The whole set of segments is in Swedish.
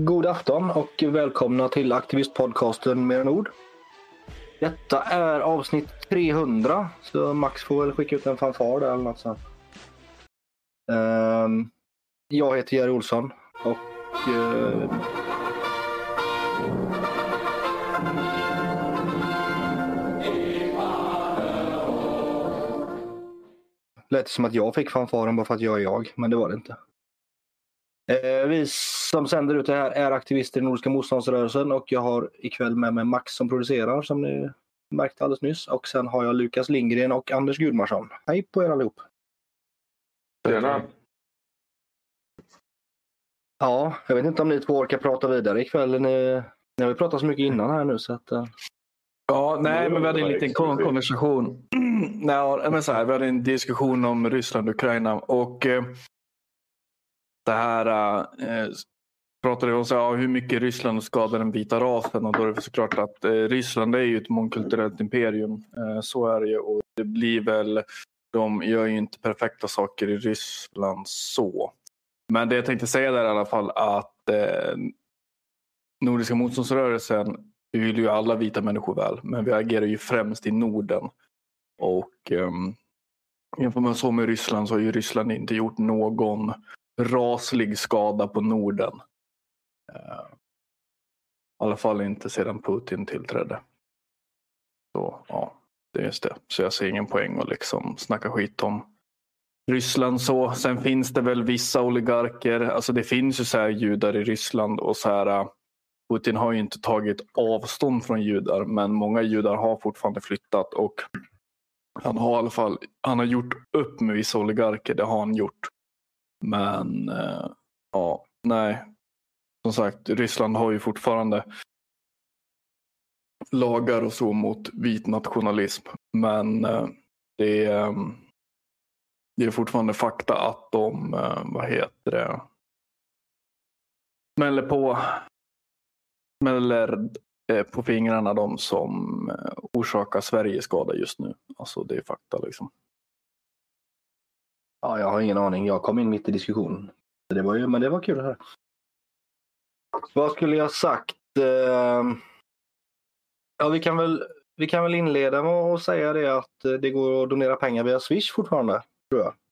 God afton och välkomna till aktivistpodcasten Mer än ord. Detta är avsnitt 300, så Max får väl skicka ut en fanfar där eller något sånt. Jag heter Jerry Olsson och lät som att jag fick fanfaren bara för att jag är jag, men det var det inte. Vi som sänder ut det här är aktivister i Nordiska motståndsrörelsen och jag har ikväll med mig Max som producerar, som ni märkte alldeles nyss, och sen har jag Lukas Lindgren och Anders Gudmarsson. Hej på er allihop. Tjena. Ja, jag vet inte om ni två orkar prata vidare ikväll. Ni har ju pratat så mycket innan här nu så att... Ja, nej, men vi hade en liten konversation. Nej, men så här, vi hade en diskussion om Ryssland och Ukraina och det här pratade om så, hur mycket Ryssland skadar den vita rasen, och då är det såklart att Ryssland är ju ett mångkulturellt imperium. Så är det ju, och det blir väl, de gör ju inte perfekta saker i Ryssland så. Men det jag tänkte säga där i alla fall att Nordiska motståndsrörelsen vill ju alla vita människor väl, men vi agerar ju främst i Norden. Och jämfört med så med Ryssland så har ju Ryssland inte gjort någon raslig skada på Norden. I alla fall inte sedan Putin tillträdde. Så ja, det är just det. Så jag ser ingen poäng att liksom snacka skit om Ryssland så. Sen finns det väl vissa oligarker, alltså det finns ju så här judar i Ryssland och så här, Putin har ju inte tagit avstånd från judar, men många judar har fortfarande flyttat och han har i alla fall, han har gjort upp med vissa oligarker, det har han gjort. Men ja, nej. Som sagt, Ryssland har ju fortfarande lagar och så mot vit nationalism. Men det är fortfarande fakta att de, smäller på fingrarna de som orsakar Sverige skada just nu. Alltså det är fakta liksom. Ja, jag har ingen aning. Jag kom in mitt i diskussionen. Men det var kul det här. Vad skulle jag sagt? Ja, vi kan väl inleda med att säga det att det går att donera pengar via Swish fortfarande, tror jag.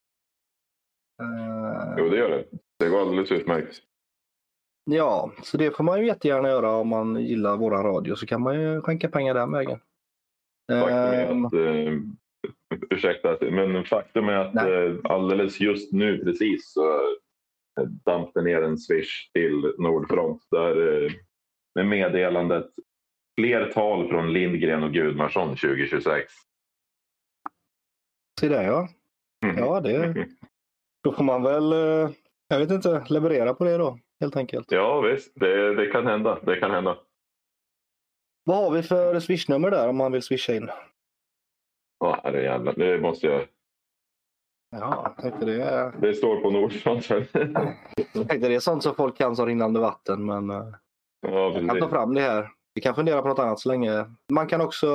Jo, det gör det. Det går alldeles utmärkt. Ja, så det får man ju jättegärna göra om man gillar våran radio, så kan man ju skänka pengar den vägen. Ursäkta, men faktum är att alldeles just nu precis så damp det ner en Swish till Nordfront där med meddelandet flertal från Lindgren och Gudmarsson 2026. Se där, ja. Ja, det då får man väl, jag vet inte, leverera på det då, helt enkelt. Ja, visst. Det kan hända. Det kan hända. Vad har vi för Swish-nummer där om man vill swisha in? Ja, det är jävla. Det måste jag... Ja, jag tänkte det... Det står på Nordfront. Jag tänkte det är sånt som folk kan som rinnande vatten, men jag kan ta fram det här. Vi kan fundera på något annat så länge. Man kan också...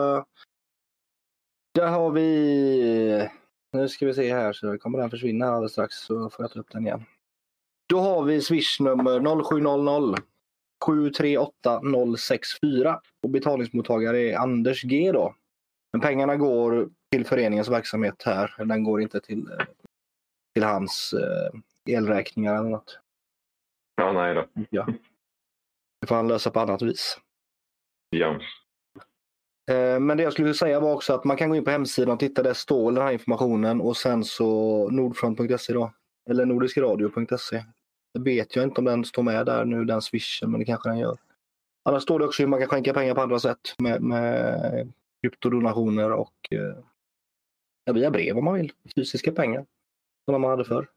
Där har vi... Nu ska vi se här, så kommer den försvinna alldeles strax, så får jag ta upp den igen. Då har vi Swish-nummer 0700 738 064 och betalningsmottagare är Anders G då. Men pengarna går till föreningens verksamhet här. Den går inte till hans elräkningar eller något. Ja, nej då. Ja. Det får han lösa på annat vis. Ja. Men det jag skulle säga var också att man kan gå in på hemsidan och titta, där står den här informationen, och sen så nordfront.se då. Eller nordiskradio.se. Det vet jag inte om den står med där nu, den swishen, men det kanske den gör. Annars står det också hur man kan skänka pengar på andra sätt med kryptodonationer och via brev om man vill. Fysiska pengar. Som man hade förr.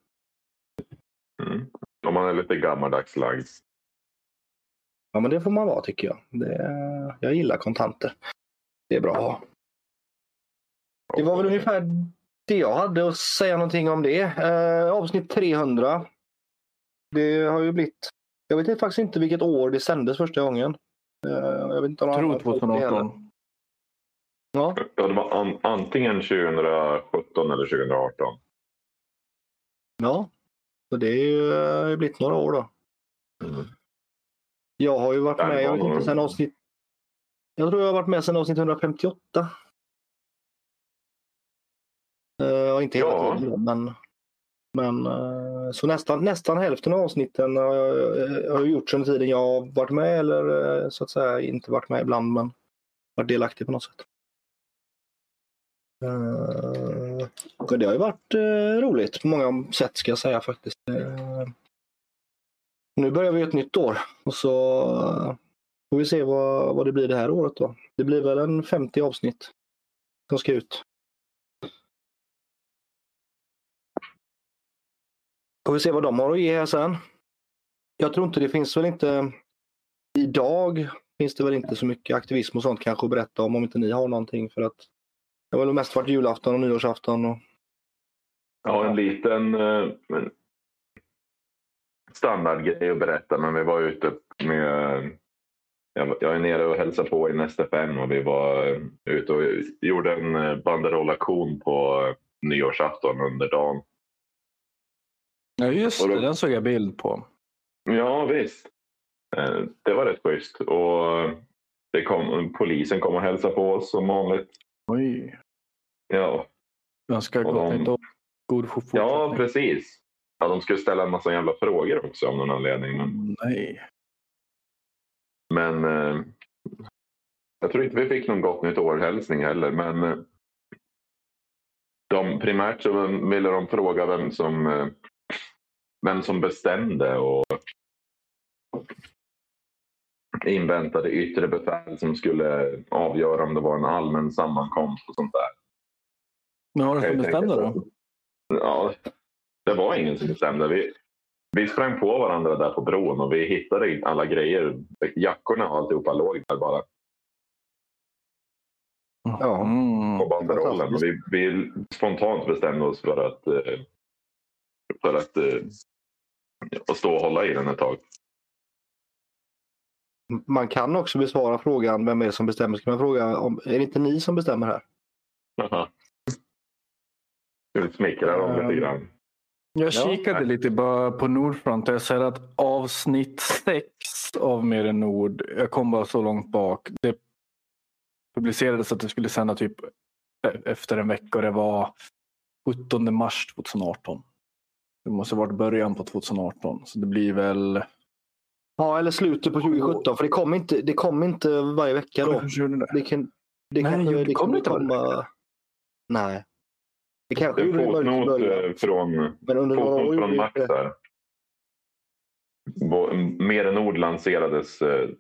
Om man är lite gammaldags lagd. Ja, men det får man vara, tycker jag. Jag gillar kontanter. Det är bra. Det var väl ungefär det jag hade att säga någonting om det. Avsnitt 300. Det har ju blivit... Jag vet faktiskt inte vilket år det sändes första gången. Jag vet inte om jag tror 2018. Ja, det var antingen 2017 eller 2018. Ja, så det är ju blivit några år då. Jag har ju varit med, jag vet inte, sen avsnitt... Jag tror jag har varit med sen avsnitt 158. Inte hela tiden, men så nästan hälften av avsnitten har jag gjort sedan tiden jag har varit med, eller så att säga inte varit med ibland, men varit delaktig på något sätt. Det har ju varit roligt på många sätt, ska jag säga faktiskt. Nu börjar vi ett nytt år och så får vi se vad det blir det här året då. Det blir väl en 50 avsnitt som ska ut. Får vi se vad de har att ge här sen. Jag tror inte det finns väl inte... Idag finns det väl inte så mycket aktivism och sånt kanske att berätta om inte ni har någonting, för att det har väl mest varit julafton och nyårsafton. Och... Ja, en liten standardgrej att berätta, men vi var ute med... Jag är nere och hälsar på i nästa 5 och vi var ute och gjorde en banderollaktion på nyårsafton under dagen. Ja just det, den såg jag bild på. Ja visst. Det var rätt schysst. Och polisen kom och hälsade på oss som vanligt. Oj. Ja. Jag ska gå till god fortsättning. Ja precis. Ja, de skulle ställa en massa jävla frågor också av någon anledning. Nej. Men jag tror inte vi fick någon gott nytt år-hälsning heller. Men primärt så ville de fråga vem som bestämde och inväntade yttre befäl som skulle avgöra om det var en allmän sammankomst och sånt där. Men var det som bestämde då? Ja, det var ingen som bestämde. Vi sprang på varandra där på bron och vi hittade alla grejer. Jackorna och alltihopa låg där bara. Ja. På banderollen. Vi spontant bestämde oss för att stå och hålla i den ett tag. Man kan också besvara frågan vem är det som bestämmer. Ska man fråga är det inte ni som bestämmer här? Aha. Du smickrar dem lite grann. Jag kikade lite på Nordfront och jag säger att avsnitt 6 av Mer än Nord, jag kom bara så långt bak, det publicerades att det skulle sända typ efter en vecka och det var 17 mars 2018. Det måste ha varit början på 2018, så det blir väl... Ja, eller slutet på 2017, för det kom inte varje vecka då. Det kom inte komma... Nej. Det kanske är fotnot från Max här. Mer än Nord lanserades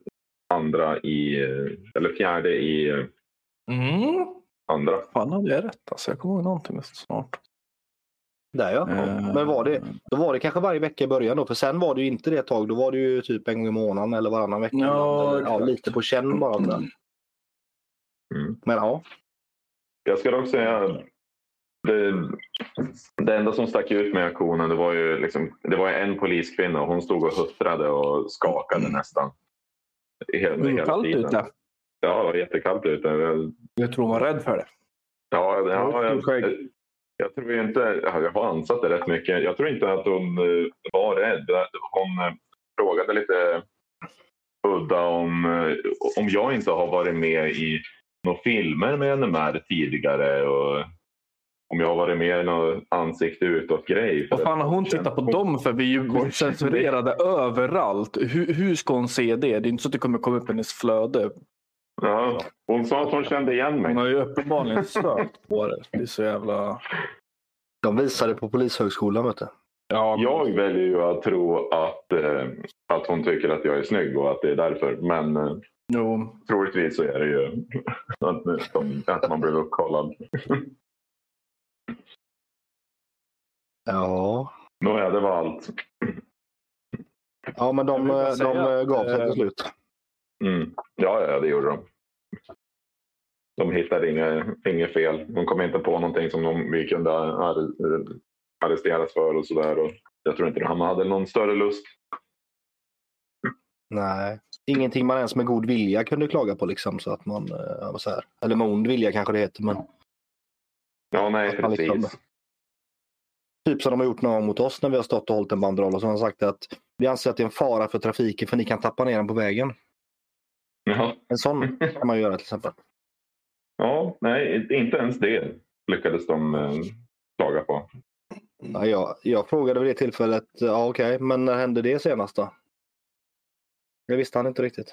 fjärde i andra. Fan, hade jag rätt? Alltså, jag kommer ihåg någonting snart. Där ja. Men då var det kanske varje vecka i början då, för sen var det ju inte det ett tag. Då var det ju typ en gång i månaden eller varannan vecka. Ja, lite på känn bara. Men ja. Jag ska dock säga det enda som stack ut med aktionen, det var ju en poliskvinna och hon stod och huttrade och skakade nästan hela kallt tiden. Ute. Ja, det var jättekallt ute. Jag tror hon var rädd för det. Jag tror inte, jag har ansatt det rätt mycket. Jag tror inte att hon var rädd. Hon frågade lite udda om jag inte har varit med i några filmer med NMR tidigare och om jag har varit med i någon ansikte utåt grej. Vad fan har hon tittat på dem för? Vi är ju censurerade överallt. Hur ska hon se det? Det är inte så att det kommer komma upp i hennes flöde. Ja, hon sa att hon kände igen mig. Hon har ju uppenbarligen sökt på det. Det är så jävla... De visade på polishögskolan, vet du. Ja, jag väljer ju att tro att hon tycker att jag är snygg och att det är därför. Men troligtvis så är det ju att man blir uppkollad. Ja. Nåja, det var allt. Ja, men de gav sig till slut. Ja, det gjorde de. De hittade inget fel. De kom inte på någonting som vi kunde arresteras för och sådär. Och jag tror inte han hade någon större lust. Nej, ingenting man ens med god vilja kunde klaga på liksom, så att man så här. Eller med ond vilja kanske det heter, men ja, nej, precis. Liksom, typ som de har gjort någon mot oss när vi har stått och hållit en banderoll och så har de sagt att Vi anser att det är en fara för trafiken för ni kan tappa ner den på vägen. Ja. En sån kan man göra till exempel. Ja, nej, inte ens det lyckades de klaga på. Ja, jag frågade vid det tillfället, ja okej, men när hände det senast då? Det visste han inte riktigt.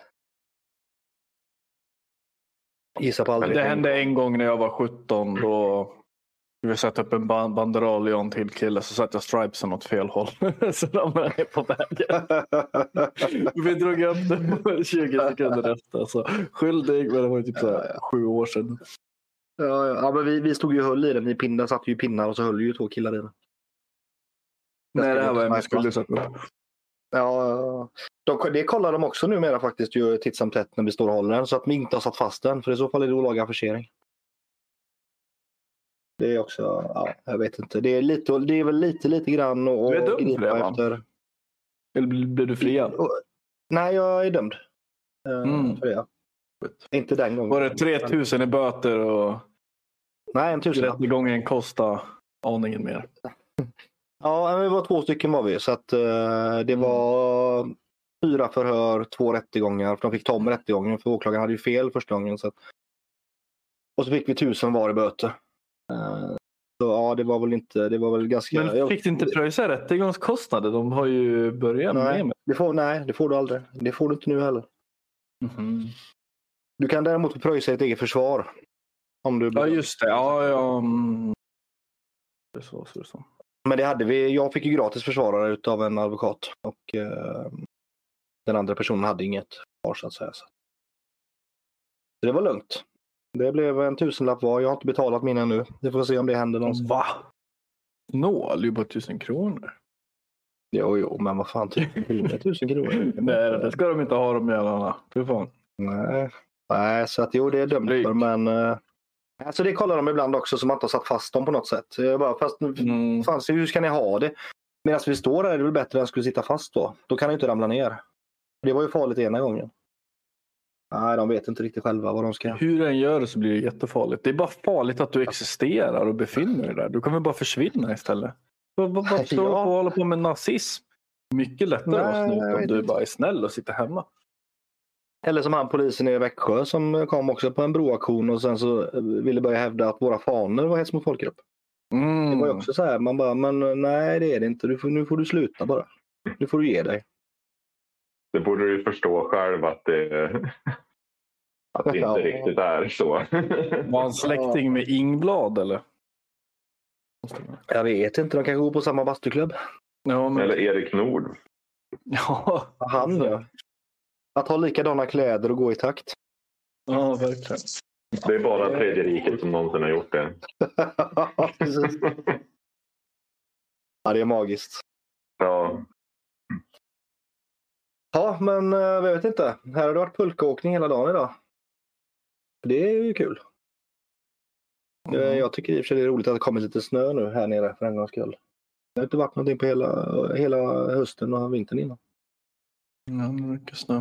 Gissa på aldrig. Det hände en gång när jag var 17 då vi satte upp en banderoll i en till kille så satte jag stripesen åt fel håll. Så de är på vägen. Vi drog upp det 20 sekunder efter. Så skyldig, men det var typ så 7 år sedan. Ja, men vi stod ju och höll i den. Ni pinnar satt ju pinnar och så höll ju 2 killar i den. Nej, det här var en vi skulle sätta upp. Ja, det kollar de också numera faktiskt ju titt som tätt när vi står och håller den så att vi inte har satt fast den. För i så fall är det olaga försening. Det är också, ja, jag vet inte. Det är väl lite grann och du är dömd för det, efter. Eller blir du friad? Nej, jag är dömd. För det. Inte den gången. Var det 3000 i böter och nej, 1000. rättegången kostade aningen mer? Ja, vi var 2 stycken var vi. Så att det var 4 förhör, 2 rättegångar. För de fick ta om rättegången för åklagaren hade ju fel första gången. Så att... Och så fick vi 1000 var i böter. Så ja, det var väl inte, det var väl ganska... Men fick du inte pröjsa rättegångskostnader? De har ju börjat med. Nej, det får du aldrig. Det får du inte nu heller. Mm-hmm. Du kan däremot pröjsa ett eget försvar. Om du... Ja, just det. Ja. Det är så. Men det hade vi. Jag fick ju gratis försvarare utav en advokat. Och den andra personen hade inget försvar så att säga. Så det var lugnt. Det blev en 1000-lapp var. Jag har inte betalat min ännu. Vi får se om det händer någonstans. Va? Nål? Det är bara 1000 kronor. Jo, men vad fan, 1000 kronor. Nej, det ska de inte ha de jävlarna. Fy fan. Nej, så att jo, det är dömt för, men alltså det kollar de ibland också som att de har satt fast dem på något sätt. Jag bara, fast fan, hur ska ni ha det? Medan vi står där är det väl bättre än att skulle sitta fast då. Då kan det inte ramla ner. Det var ju farligt ena gången. Nej, de vet inte riktigt själva vad de ska. Hur den gör det så blir det jättefarligt. Det är bara farligt att du existerar och befinner dig där. Du kan väl bara försvinna istället. Vad står du på att hålla på med nazism? Mycket lättare om du bara är snäll och sitter hemma. Eller som han polisen i Växjö som kom också på en broaktion och sen så ville börja hävda att våra faner var hets mot folkgrupp. Det var ju också så här, man bara, men nej det är det inte. Nu får du sluta bara. Nu får du ge dig. Det borde du ju förstå själv att det inte riktigt är så. Var han släkting med Ingblad eller? Jag vet inte, de kanske går på samma bastuklubb. Ja, men... Eller Erik Nord. Ja, han ja. Att ha likadana kläder och gå i takt. Ja, verkligen. Det är bara Tredje riket som någonsin har gjort det. Precis. Ja, det är magiskt. Ja. Ja, men jag vet inte. Här har det varit pulkaåkning hela dagen idag. Det är ju kul. Jag tycker i och för sig det är roligt att det kommer lite snö nu här nere för en gångs skull. Det har inte varit någonting på hela hösten och vintern innan. Ja, det är mycket snö.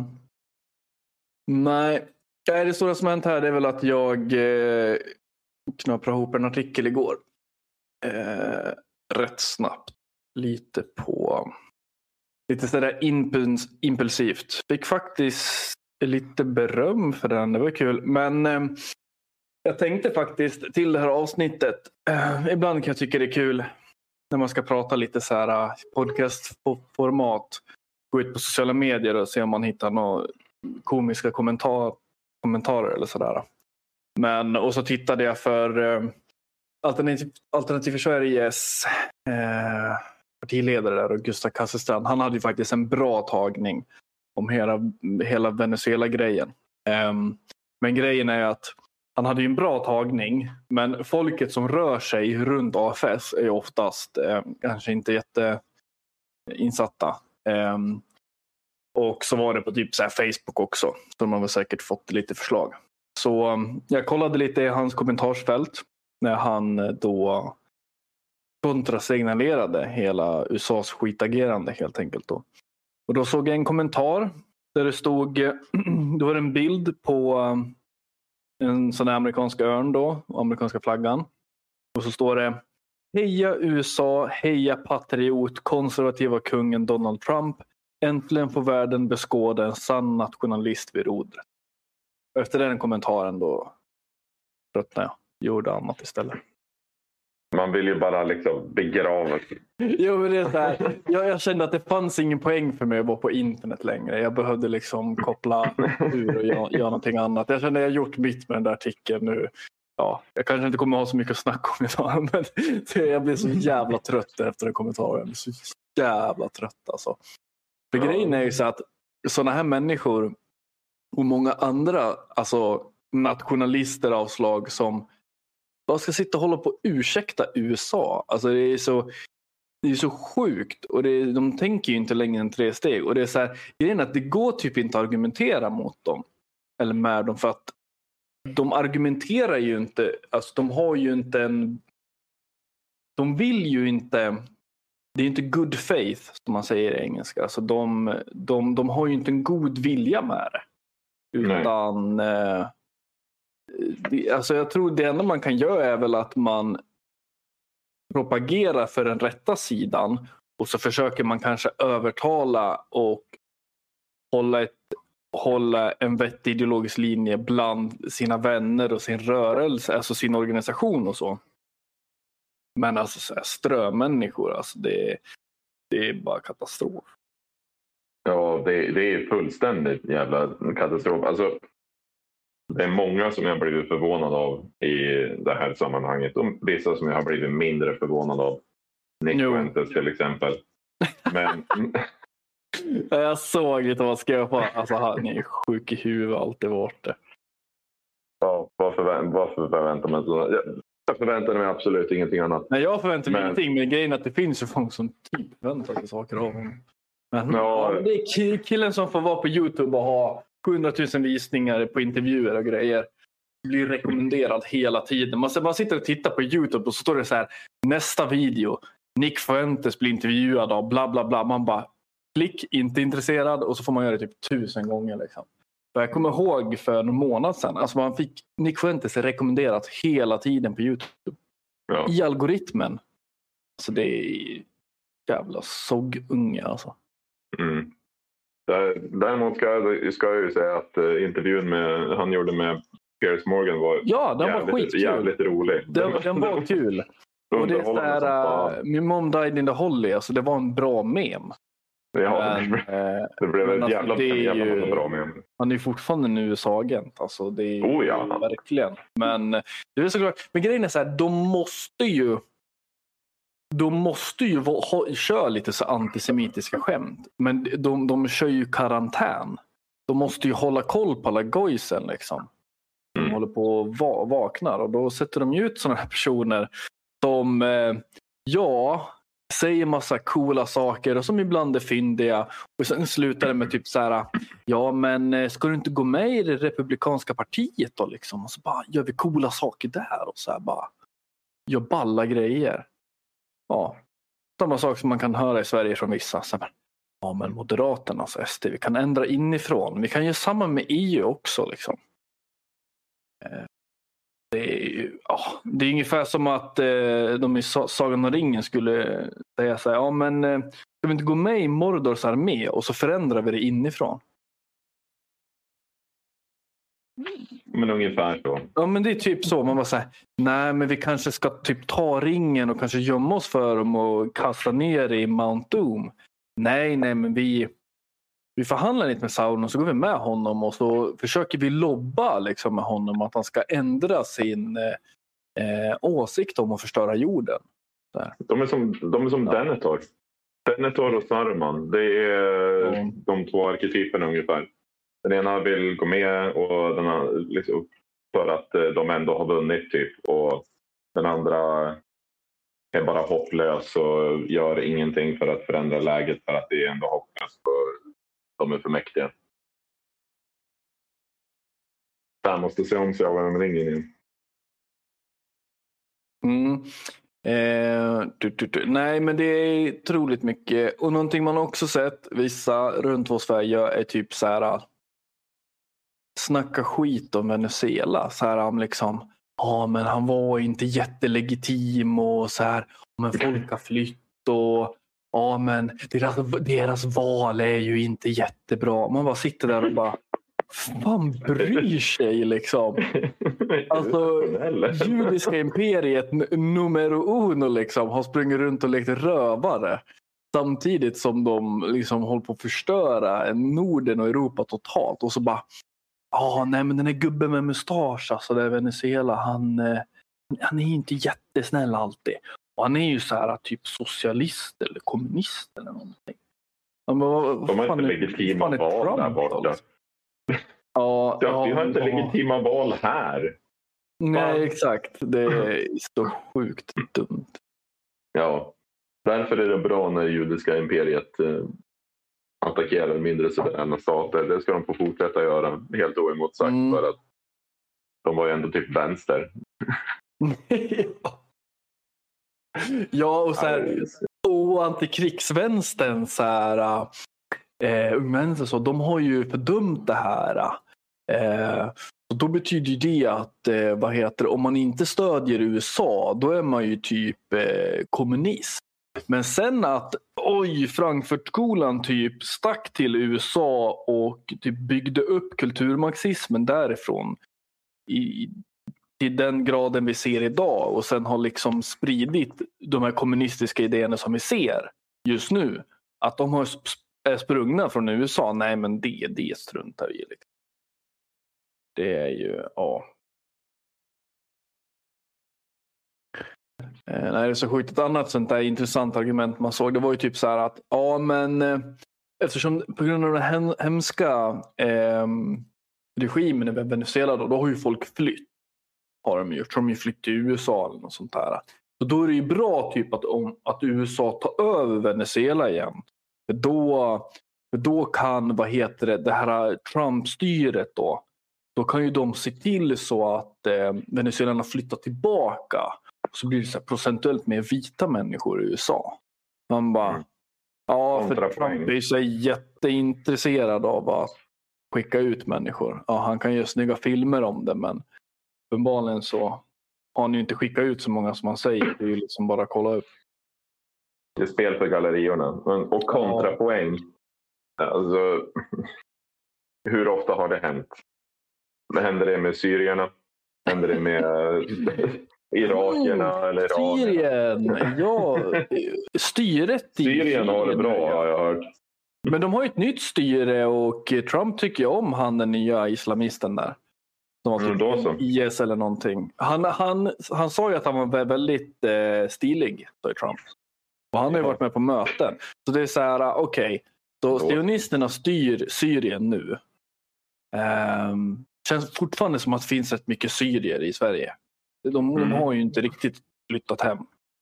Nej, det stora som hänt här är väl att jag knaprade ihop en artikel igår. Rätt snabbt. Lite sådär impulsivt. Fick faktiskt lite beröm för den, det var kul. Men jag tänkte faktiskt till det här avsnittet. Ibland kan jag tycka det är kul när man ska prata lite så här podcastformat. Gå ut på sociala medier och se om man hittar några komiska kommentarer eller sådär. Och så tittade jag för Alternativ för Sveriges partiledare där och Gustav Kasselstrand. Han hade ju faktiskt en bra tagning om hela Venezuela-grejen. Men grejen är att han hade ju en bra tagning, men folket som rör sig runt AFS är ju oftast kanske inte jätteinsatta. Och så var det på typ så här Facebook också, så de har väl säkert fått lite förslag. Så jag kollade lite i hans kommentarsfält när han då kontrasignalerade hela USAs skitagerande helt enkelt då. Och då såg jag en kommentar där det stod, det var en bild på en sån här amerikansk örn då, amerikanska flaggan. Och så står det: heja USA, heja patriot, konservativa kungen Donald Trump, Äntligen får världen beskåda en sann nationalist vid rodret. Efter den kommentaren då tröttnade jag. Gjorde annat istället. Man vill ju bara liksom begrava. Jo, men det är så här. Jag kände att det fanns ingen poäng för mig att vara på internet längre. Jag behövde liksom koppla ur och göra någonting annat. Jag kände att jag gjort mitt med den där artikeln nu. Ja, jag kanske inte kommer ha så mycket att snacka om idag, men jag blir så jävla trött efter den kommentaren. Jag blir så jävla trött alltså. För grejen är ju så att sådana här människor och många andra alltså nationalister av slag som bara ska sitta och hålla på och ursäkta USA. Alltså det är så sjukt och de tänker ju inte längre än 3 steg. Och det är så här, grejen är att det går typ inte att argumentera mot dem eller med dem för att de argumenterar ju inte, alltså de har ju inte de vill ju inte, det är inte good faith som man säger i engelska. Alltså de har ju inte en god vilja med det. Utan alltså jag tror det enda man kan göra är väl att man propagerar för den rätta sidan och så försöker man kanske övertala och hålla en vettig ideologisk linje bland sina vänner och sin rörelse, alltså sin organisation och så. Men alltså så här, strömänniskor, alltså det är bara katastrof. Ja, det är fullständigt jävla katastrof. Alltså, det är många som jag har blivit förvånad av i det här sammanhanget. Och vissa som jag har blivit mindre förvånad av. Nick Fuentes till exempel. Men... Jag såg lite vad jag skrev på. Alltså han är sjuk i huvudet, alltid varit det. Ja, varför förväntar man sig? Jag förväntar mig absolut ingenting annat. Nej, jag förväntar mig ingenting. Men grejen är att det finns ju folk som typ förväntar sig saker av honom. Men ja, det är killen som får vara på YouTube och ha 700 000 visningar på intervjuer och grejer. Blir rekommenderad hela tiden. Man sitter och tittar på YouTube och så står det så här: nästa video, Nick Fuentes blir intervjuad av bla bla bla. Man bara klick, inte intresserad, och så får man göra det typ 1000 gånger liksom. För jag kommer ihåg för en månad sedan, alltså man fick Nick Fuentes rekommenderat hela tiden på YouTube. Ja. I algoritmen. Alltså det är jävla sågunge alltså. Mm. Däremot ska jag ju säga att intervjun han gjorde med Piers Morgan var, var jävligt rolig. Den var kul. Och det är sådär, min mom died in the holly, alltså det var en bra mem. Ja, det blev ett jävla bra mem. Han är ju fortfarande en USA-agent, alltså det är verkligen. Men det är såklart, men grejen är så här, de måste ju köra lite så antisemitiska skämt. Men de kör ju karantän. De måste ju hålla koll på alla gojsen liksom. De håller på och vaknar. Och då sätter de ut sådana här personer som säger massa coola saker och som ibland är fyndiga. Och sen slutar det med typ så här: ja men ska du inte gå med i det republikanska partiet då liksom? Och så bara gör vi coola saker där och så här bara gör balla grejer. Ja, samma sak som man kan höra i Sverige från vissa. Så här, ja men Moderaterna, alltså SD, vi kan ändra inifrån. Vi kan göra samma med EU också liksom. Det är ungefär som att de i Sagan om ringen skulle säga så här: ja men ska vi inte gå med i Mordors armé och så förändrar vi det inifrån? Men ungefär så. Ja men det är typ så. Man bara säger, nej men vi kanske ska typ ta ringen och kanske gömma oss för dem och kasta ner i Mount Doom. Nej men vi förhandlar lite med Sauron och så går vi med honom och så försöker vi lobba liksom med honom att han ska ändra sin åsikt om att förstöra jorden. Där. De är som Denethor. Denethor och Saruman, det är de två arketyperna ungefär. Den ena vill gå med och den andra, liksom, för att de ändå har vunnit typ, och den andra är bara hopplös och gör ingenting för att förändra läget för att det är ändå hopplöst och de är för mäktiga. Jag måste se om Sagan om ringen igen. Nej men det är otroligt mycket. Och någonting man också sett vissa runt vår Sverige är typ så här: snacka skit om Venezuela. Så här liksom, men han var inte jättelegitim och så här, men folk har flytt och ja men deras val är ju inte jättebra. Man bara sitter där och bara, fan bryr sig liksom. Alltså judiska imperiet numero uno liksom har sprungit runt och lekt rövare. Samtidigt som de liksom håller på att förstöra Norden och Europa totalt. Och så bara, nej men den är gubben med mustasch, alltså det är Venezuela, han är ju inte jättesnäll alltid. Och han är ju så här typ socialist eller kommunist eller någonting. De har inte legitima val där borta. Vi har inte legitima val här. Nej, exakt. Det är så sjukt dumt. Ja, därför är det bra när judiska imperiet attackerar mindre suveräna stater. Det ska de få fortsätta göra helt oemotsagt för att de var ju ändå typ vänster. Ja, och så här, och antikrigsvänstern så här, ungvänster så, de har ju fördömt det här. Och då betyder det att om man inte stödjer USA, då är man ju typ kommunist. Men sen att Frankfurtskolan typ stack till USA och typ byggde upp kulturmarxismen därifrån till den graden vi ser idag, och sen har liksom spridit de här kommunistiska idéerna som vi ser just nu, att de är sprungna från USA. Nej, men det struntar vi i liksom. Det är ju Nej, det är så sjukt. Ett annat sånt där intressant argument man såg, det var ju typ så här att eftersom på grund av den hemska regimen i Venezuela då har ju folk flytt. Har de gjort. Så de har ju flytt till USA eller något sånt där. Så då är det ju bra typ att USA tar över Venezuela igen. För då kan, det här Trump-styret då kan ju de se till så att Venezuelarna flyttar tillbaka. Så blir det så här procentuellt mer vita människor i USA. Man bara, för Trump är så jätteintresserad av att skicka ut människor. Ja, han kan göra snygga filmer om det, men uppenbarligen så har han ju inte skickat ut så många som han säger. Det är ju liksom bara att kolla upp. Det är spel för galleriorna. Och kontrapoäng. Alltså, hur ofta har det hänt? Händer det med syrierna? Händer det med irakierna eller Syrien, ja. Styret i Syrien har det bra, har jag hört. Men de har ju ett nytt styre och Trump tycker ju om han den nya islamisten där. Som var IS eller någonting. Han sa ju att han var väldigt stilig, sa Trump. Och han har ju varit med på möten. Så det är så här, okej. Så sionisterna styr Syrien nu. Känns fortfarande som att det finns rätt mycket syrier i Sverige. De har ju inte riktigt flyttat hem.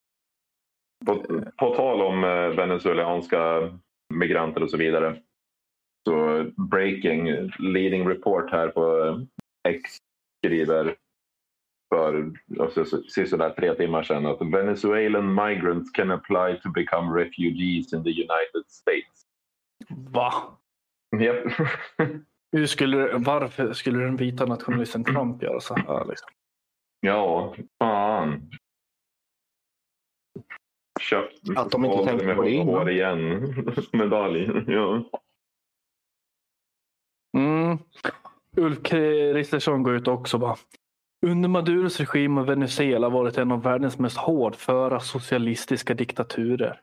På tal om venezuelanska migranter och så vidare. Så breaking, leading report här på X skriver för sådär 3 timmar sedan att Venezuelan migrants can apply to become refugees in the United States. Va? Yep. Varför skulle den vita nationalisten Trump göra så här liksom? Ja, fan. Att de inte tänkte på det innan. Igen. Medalj, ja. Ulf Kristersson går ut också bara. Under Maduros regim har Venezuela varit en av världens mest hårdföra socialistiska diktaturer.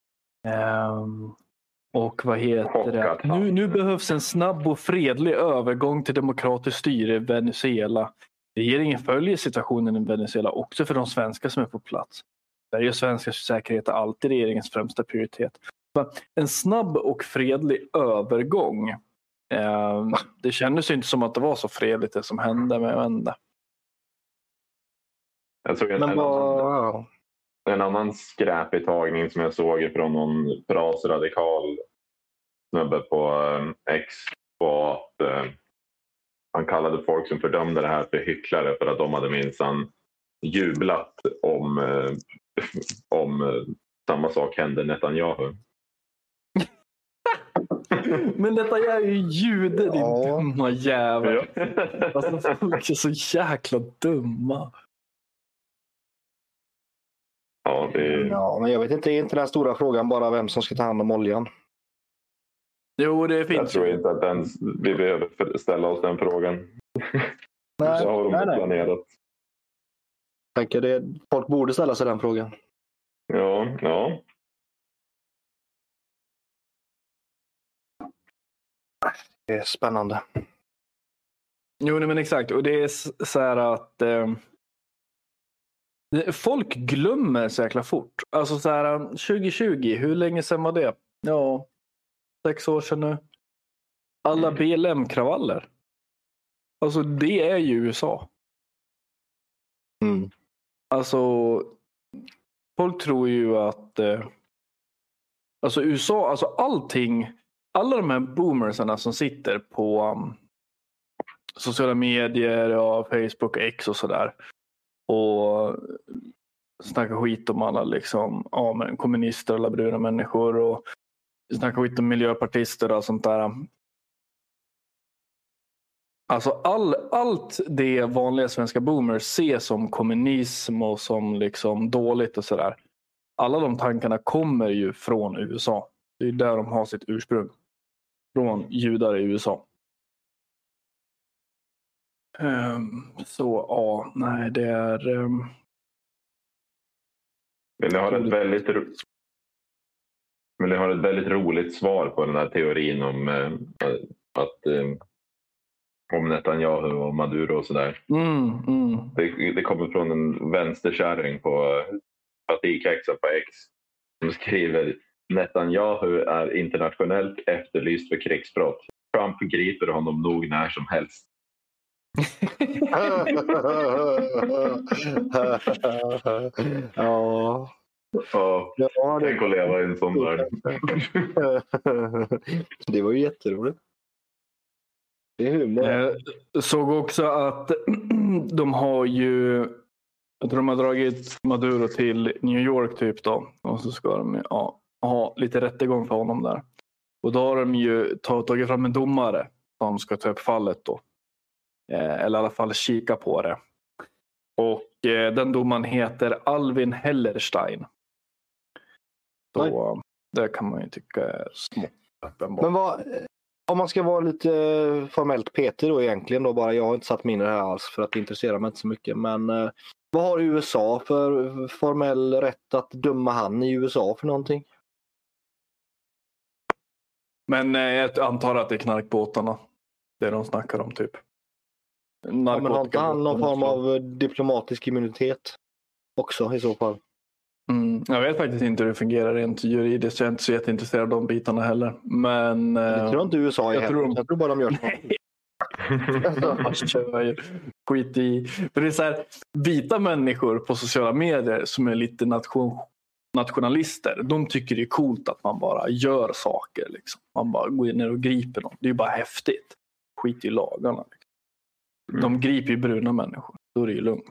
Och vad heter det? Nu behövs en snabb och fredlig övergång till demokratiskt styre i Venezuela. Regeringen följer situationen i Venezuela också för de svenskar som är på plats. Sverige och svenskars säkerhet är alltid regeringens främsta prioritet. En snabb och fredlig övergång. Det kändes ju inte som att det var så fredligt det som hände med vända. Jag såg en annan skräpig tagning som jag såg från någon rasradikal snubbe på X var att han kallade folk som fördömde det här för hycklare för att de hade minsann jublat om samma sak hände Netanyahu. Men detta är ju jude, din dumma jävel. Alltså folk är så jäkla dumma. Ja, men jag vet inte, är inte den stora frågan bara vem som ska ta hand om oljan? Jo, det finns. Jag tror inte att vi behöver ställa oss den frågan. Nej, så har de planerat. Tänker det, folk borde ställa sig den frågan. Ja. Det är spännande. Jo, men exakt. Och det är så här att folk glömmer så jäkla fort. Alltså så här 2020, hur länge sedan var det? Ja, 6 år sedan nu. Alla BLM-kravaller. Alltså det är ju USA. Mm. Alltså folk tror ju att alltså USA, alltså allting, alla de här boomersarna som sitter på sociala medier, ja, Facebook, X och sådär och snackar skit om alla liksom, ja, men kommunister och bruna människor och snackar skit om miljöpartister och sånt där. Alltså allt det vanliga svenska boomers ser som kommunism och som liksom dåligt och sådär. Alla de tankarna kommer ju från USA. Det är där de har sitt ursprung. Från judar i USA. Så ja, nej det är... Vill ni ha ett väldigt roligt svar på den här teorin om om Netanyahu och Maduro och sådär. Det kommer från en vänsterkärring på partikexen på X som skriver: Netanyahu är internationellt efterlyst för krigsbrott. Trump griper honom nog när som helst. Ja, tänk att leva i en sån värld. Det var ju jätteroligt. Det är humor. Jag såg också att de har ju, jag tror de har dragit Maduro till New York typ då. Och så ska de ha lite rättegång för honom där. Och då har de ju tagit fram en domare som ska ta upp fallet då. Eller i alla fall kika på det. Och den domaren heter Alvin Hellerstein. Så det kan man ju tycka är små. Men om man ska vara lite formellt Peter då egentligen då bara, jag har inte satt mig in i det här alls för att det intresserar mig inte så mycket, men vad har USA för formell rätt att döma han i USA för någonting? Men jag antar att det är knarkbåtarna. Det de snackar om typ. Men har inte han någon form av diplomatisk immunitet också i så fall? Jag vet faktiskt inte hur det fungerar rent juridiskt. Jag är inte så jätteintresserad av de bitarna heller. Men det tror inte USA är heller. Jag tror bara de gör så. Skit i. För det är så här, vita människor på sociala medier som är lite nationalister. De tycker det är coolt att man bara gör saker. Liksom. Man bara går ner och griper någon. Det är ju bara häftigt. Skit i lagarna. Liksom. De griper ju bruna människor. Då är det ju lugnt.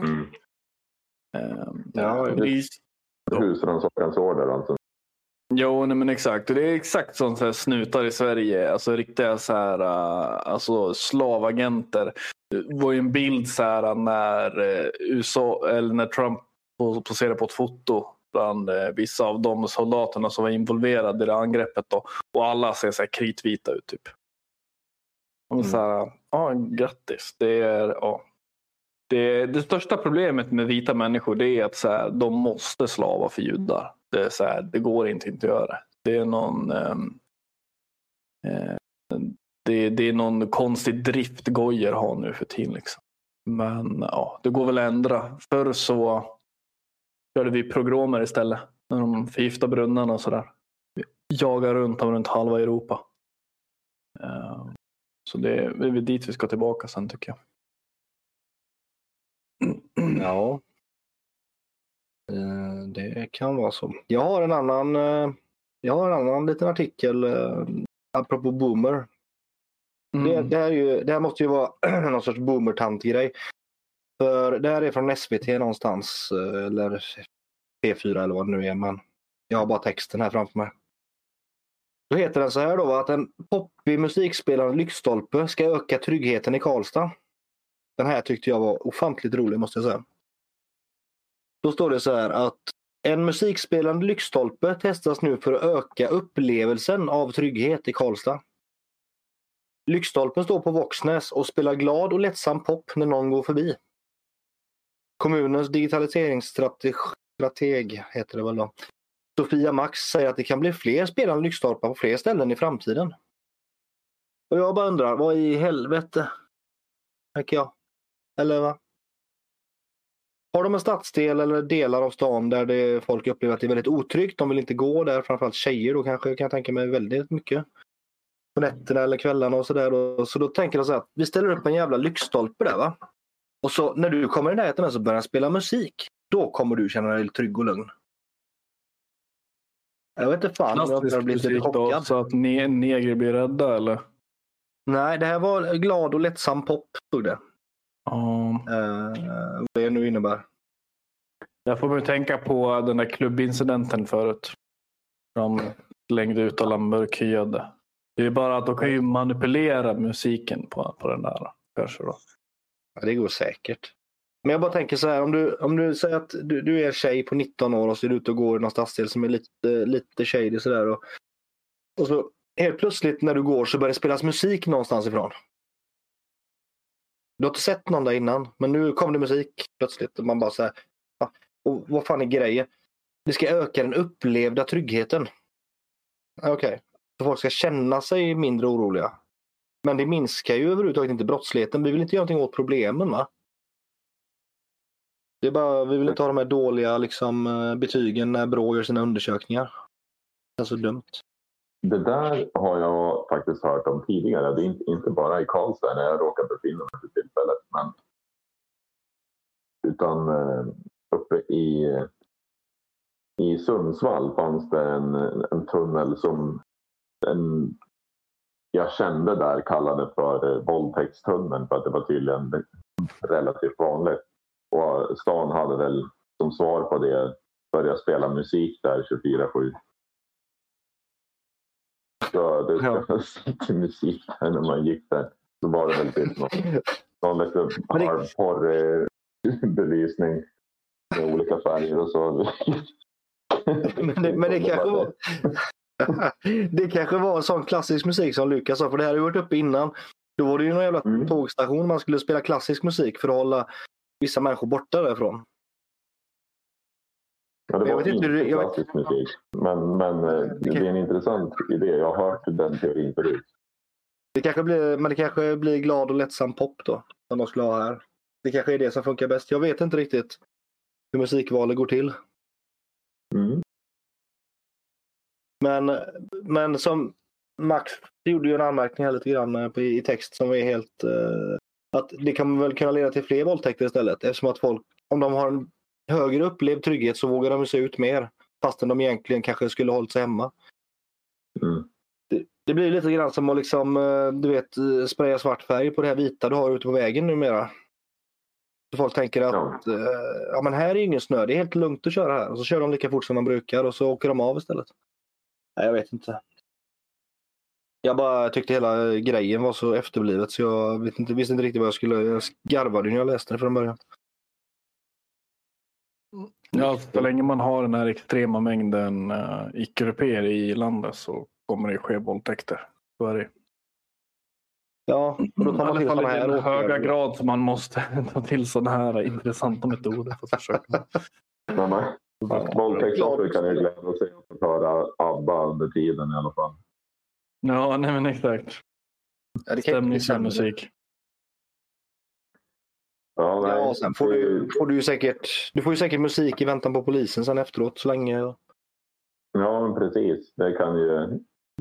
Husrannsakansorder alltså. Jo, nej, men exakt. Och det är exakt sånt här snutar i Sverige. Alltså riktiga så här, alltså slavagenter. Det var ju en bild så här när USA eller när Trump poserade på ett foto bland vissa av de soldaterna som var involverade i det angreppet då. Och alla ser så här kritvita ut typ. Och så här, grattis. Det är det största problemet med vita människor, det är att så här, de måste slava för judar. Det är så här, det går inte att göra det. Det är någon det är någon konstig drift Gojer har nu för tiden liksom. Men ja, det går väl att ändra. Förr så körde vi progromer istället när de förgiftar brunnarna och sådär. Jagar runt halva Europa. Så det är väl dit vi ska tillbaka sen tycker jag. Ja. Det kan vara så. Jag har en annan liten artikel apropå boomer. Det här måste ju vara någon sorts boomer-tant-grej. För det här är från SVT någonstans eller P4 eller vad det nu är, men jag har bara texten här framför mig. Då heter den så här då, att en poppig musikspelande lyktstolpe ska öka tryggheten i Karlstad. Den här tyckte jag var ofantligt rolig måste jag säga. Då står det så här att En musikspelande lyktstolpe testas nu för att öka upplevelsen av trygghet i Karlstad. Lyktstolpen står på Våxnäs och spelar glad och lättsam pop när någon går förbi. Kommunens digitaliseringsstrateg heter det väl då, Sofia Max, säger att det kan bli fler spelande lyktstolpar på fler ställen i framtiden. Och jag bara undrar, vad i helvete? Tänker jag. Eller va? Har de en stadsdel eller delar av stan där folk upplever att det är väldigt otryggt, de vill inte gå där, framförallt tjejer då kanske, kan jag tänka mig väldigt mycket. På nätterna eller kvällarna och sådär. Så då tänker jag så att vi ställer upp en jävla lyktstolpe där, va? Och så när du kommer i närheten så börjar spela musik. Då kommer du känna dig trygg och lugn. Jag vet inte fan. Jag har blivit lite chockad. Så att neger blir rädda eller? Nej, det här var glad och lättsam pop, stod det. Vad det nu innebär. Jag får väl tänka på den där klubbincidenten förut. De slängde ut alla mörkhyade. Det är bara att de kan ju manipulera musiken på den där. Kanske då. Ja, det går säkert. Men jag bara tänker så här, om du säger att du är tjej på 19 år och så är du ute och går i någon stadsdel som är lite shady sådär. Och så helt plötsligt när du går så börjar det spelas musik någonstans ifrån. Du har inte sett någon där innan, men nu kom det musik plötsligt. Och man bara så här, och vad fan är grejen? Det ska öka den upplevda tryggheten. Okej. Så folk ska känna sig mindre oroliga. Men det minskar ju överhuvudtaget inte brottsligheten. Vi vill inte göra någonting åt problemen, va? Det är bara, vi vill inte ha de här dåliga liksom, betygen när Brå gör sina undersökningar. Det är så dumt. Det där har jag faktiskt hört om tidigare. Det är inte bara i Karlstad när jag råkar befinna mig för tillfället. Utan uppe i Sundsvall fanns det en tunnel som jag kände där kallade för våldtäktstunneln, för att det var tydligen relativt vanligt. Och stan hade väl som svar på det börjat spela musik där 24/7. Så det satt musik där när man gick där. Så var det väl typ någon lite porrbelysning med olika färger och så. Men det kanske var... Det kanske var en sån klassisk musik som Lukas sa, för det här har ju varit uppe innan. Då var det ju någon jävla tågstation man skulle spela klassisk musik för att hålla vissa människor borta därifrån. Ja, det var inte klassisk musik. Men det är en intressant idé. Jag har hört den teorin förut. Det kanske blir glad och lättsam pop då, som de skulle ha här. Det kanske är det som funkar bäst. Jag vet inte riktigt hur musikvalet går till. Men som Max gjorde ju en anmärkning här lite grann i text som är helt... att det kan väl kunna leda till fler våldtäkter istället. Eftersom att folk, om de har en högre upplevd trygghet så vågar de se ut mer. Fastän de egentligen kanske skulle hållit sig hemma. Det blir lite grann som att liksom, du vet, spraya svart färg på det här vita du har ute på vägen numera. Så folk tänker att men här är ingen snö, det är helt lugnt att köra här. Och så kör de lika fort som de brukar och så åker de av istället. Nej, jag vet inte. Jag bara tyckte hela grejen var så efterblivet så jag visste inte riktigt vad jag skulle... Jag garvade när jag läste det från början. Ja, så länge man har den här extrema mängden icke-europeer i landet så kommer det ske våldtäkter. Så är det. Ja, och då tar man till sådana här i höga grad som man måste ta till sådana här intressanta metoder för att försöka. Våldtäktsoffer kan jag glädja sig att höra ABBA under tiden i alla fall. Ja, nej men exakt. Ja, det kan inte musik. Ja, sen får du ju säkert musik i väntan på polisen sen efteråt så länge. Ja, men precis. Det kan ju...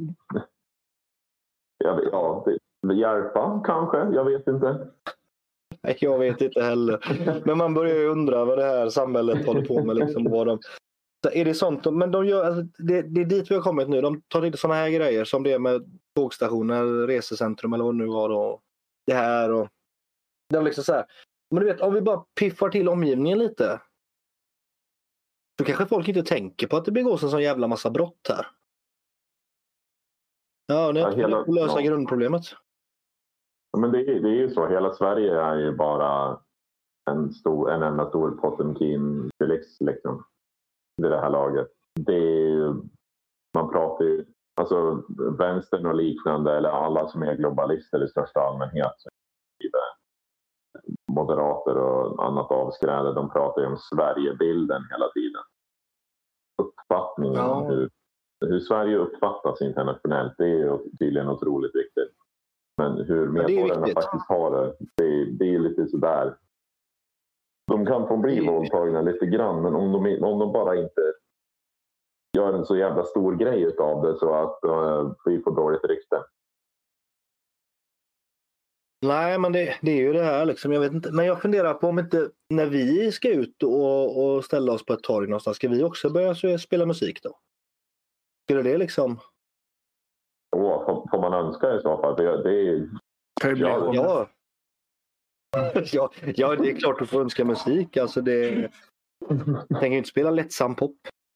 hjälpa kanske, jag vet inte. Nej, jag vet inte heller. Men man börjar ju undra vad det här samhället håller på med. Liksom, är det sånt? Men de gör, alltså, det är dit vi har kommit nu. De tar inte såna här grejer som det med tågstationer, resecentrum eller vad det nu var. Och det här och... Det är liksom så här. Men du vet, om vi bara piffar till omgivningen lite. Så kanske folk inte tänker på att det begås en sån jävla massa brott här. Ja, det är att lösa grundproblemet. Men det är ju så. Hela Sverige är ju bara en enda stor Potemkin-Felix liksom. vid det här laget. Det är ju, man pratar ju, alltså vänstern och liknande, eller alla som är globalister i största allmänhet, moderater och annat avskräde, de pratar ju om Sverigebilden hela tiden. Uppfattningen om hur Sverige uppfattas internationellt, det är ju tydligen otroligt viktigt. Men hur medborgarna faktiskt har det är lite sådär. De kan få bli våldtagna lite grann, men om de bara inte gör en så jävla stor grej utav det så att vi får dåligt rykte. Nej, men det är ju det här liksom, jag vet inte. Men jag funderar på om inte när vi ska ut och ställa oss på ett torg någonstans, ska vi också börja spela musik då? Skulle det liksom... Får man önska i så fall? Det är... Ja, det är klart att få önska musik. Alltså jag tänker inte spela lättsam pop.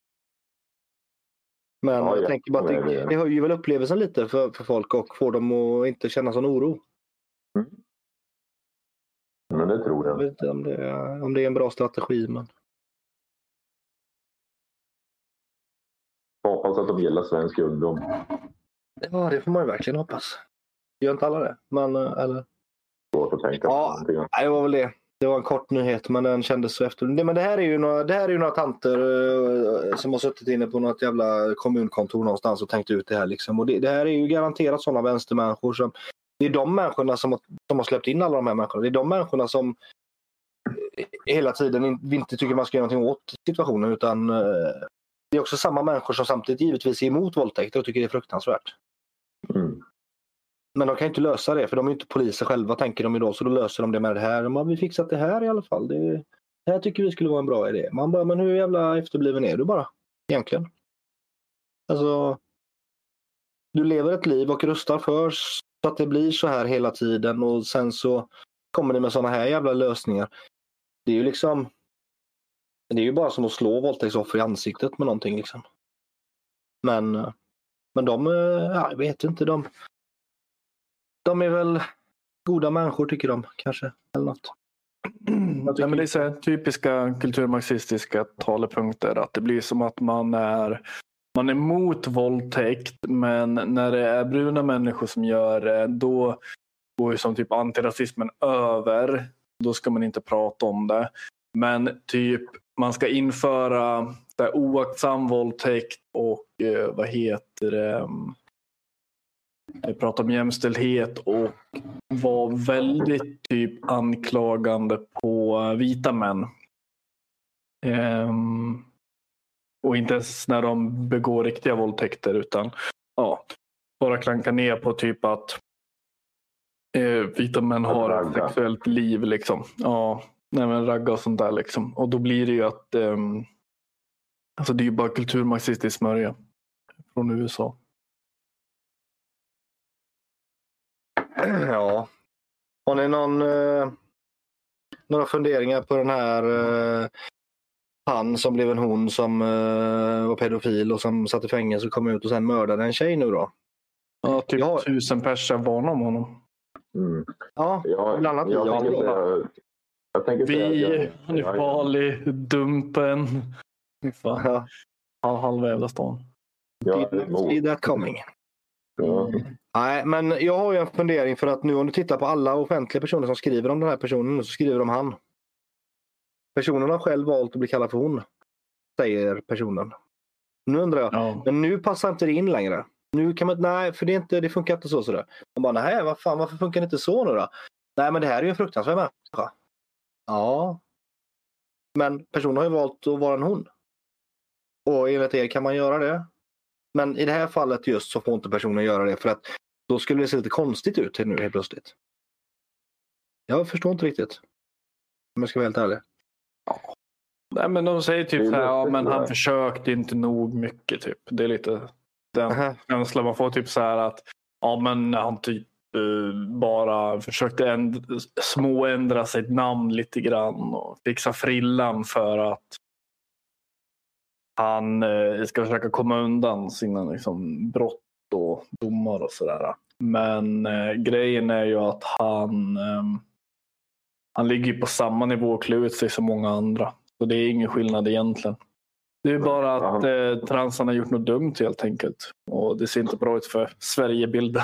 Men jag tänker bara att det höjer väl upplevelsen lite för folk och får dem att inte känna sån oro. Mm. Men det tror jag. Jag vet inte om det är en bra strategi, men... Jag hoppas att de gillar svensk ungdom. Ja, det får man ju verkligen hoppas. Gör inte alla det? Men, eller... Svårt att tänka på. Det var väl det. Det var en kort nyhet, men den kändes så efter. Men det här är ju några tanter som har suttit inne på något jävla kommunkontor någonstans och tänkt ut det här liksom. Och det här är ju garanterat sådana vänstermänniskor som... Det är de människorna som har släppt in alla de här människorna. Det är de människorna som hela tiden inte tycker man ska göra någonting åt situationen, utan det är också samma människor som samtidigt givetvis är emot våldtäkter och tycker det är fruktansvärt. Mm. Men de kan inte lösa det, för de är inte poliser själva, tänker de idag, så då löser de det med det här. Man har vi fixat det här i alla fall. Det här tycker vi skulle vara en bra idé. Man bara, men hur jävla efterbliven är du bara? Egentligen. Alltså, du lever ett liv och rustar för så att det blir så här hela tiden, och sen så kommer det med såna här jävla lösningar. Det är ju liksom, det är ju bara som att slå våldtäktsoffer i ansiktet med någonting liksom. Men de, jag vet inte, de är väl goda människor, tycker de kanske, eller något. Ja, men det är så här typiska kulturmarxistiska talepunkter, att det blir som att man är emot våldtäkt, men när det är bruna människor som gör det, då går ju som typ antirasismen över. Då ska man inte prata om det. Men typ man ska införa där oaktsam våldtäkt och vad heter det? Jag pratar om jämställdhet och var väldigt typ anklagande på vita män. Och inte ens när de begår riktiga våldtäkter, utan bara klanka ner på typ att vita män har ett sexuellt liv liksom. Ja, nej, men ragga och sånt där liksom. Och då blir det ju att alltså det är ju bara kulturmarxistisk smörja från USA. Ja. Har ni några funderingar på den här han som blev en hon som var pedofil och som satt i fängelse och kom ut och sen mördade en tjej nu då? Ja, typ 1000 personer varnar om honom. Mm. Ja, bland annat jag tänker säga han är farlig, dumpen. Ja. Halva jävla stan. Didn't see that coming. Ja. Nej, men jag har ju en fundering, för att nu om du tittar på alla offentliga personer som skriver om den här personen, så skriver de han. Personen har själv valt att bli kallad för hon, säger personen. Nu undrar jag, men nu passar inte det in längre. Nu kan man, nej, för det funkar inte sådär. Man bara, nej, varför funkar det inte så nu då? Nej, men det här är ju en fruktansvärd människa. Ja. Men personen har ju valt att vara en hon. Och enligt er kan man göra det. Men i det här fallet just så får inte personen göra det, för att då skulle det se lite konstigt ut nu helt plötsligt. Jag förstår inte riktigt. Om jag ska vara helt ärlig. Ja. Nej, men de säger typ så här, men han försökte inte nog mycket typ. Det är lite den känslan man får, typ så här att men han typ bara försökte småändra sitt namn lite grann och fixa frillan för att han ska försöka komma undan sina liksom brott och domar och sådär. Men grejen är ju att han ligger på samma nivå och klär ut sig som många andra. Så det är ingen skillnad egentligen. Det är bara att transarna har gjort något dumt helt enkelt. Och det ser inte bra ut för Sverigebilden.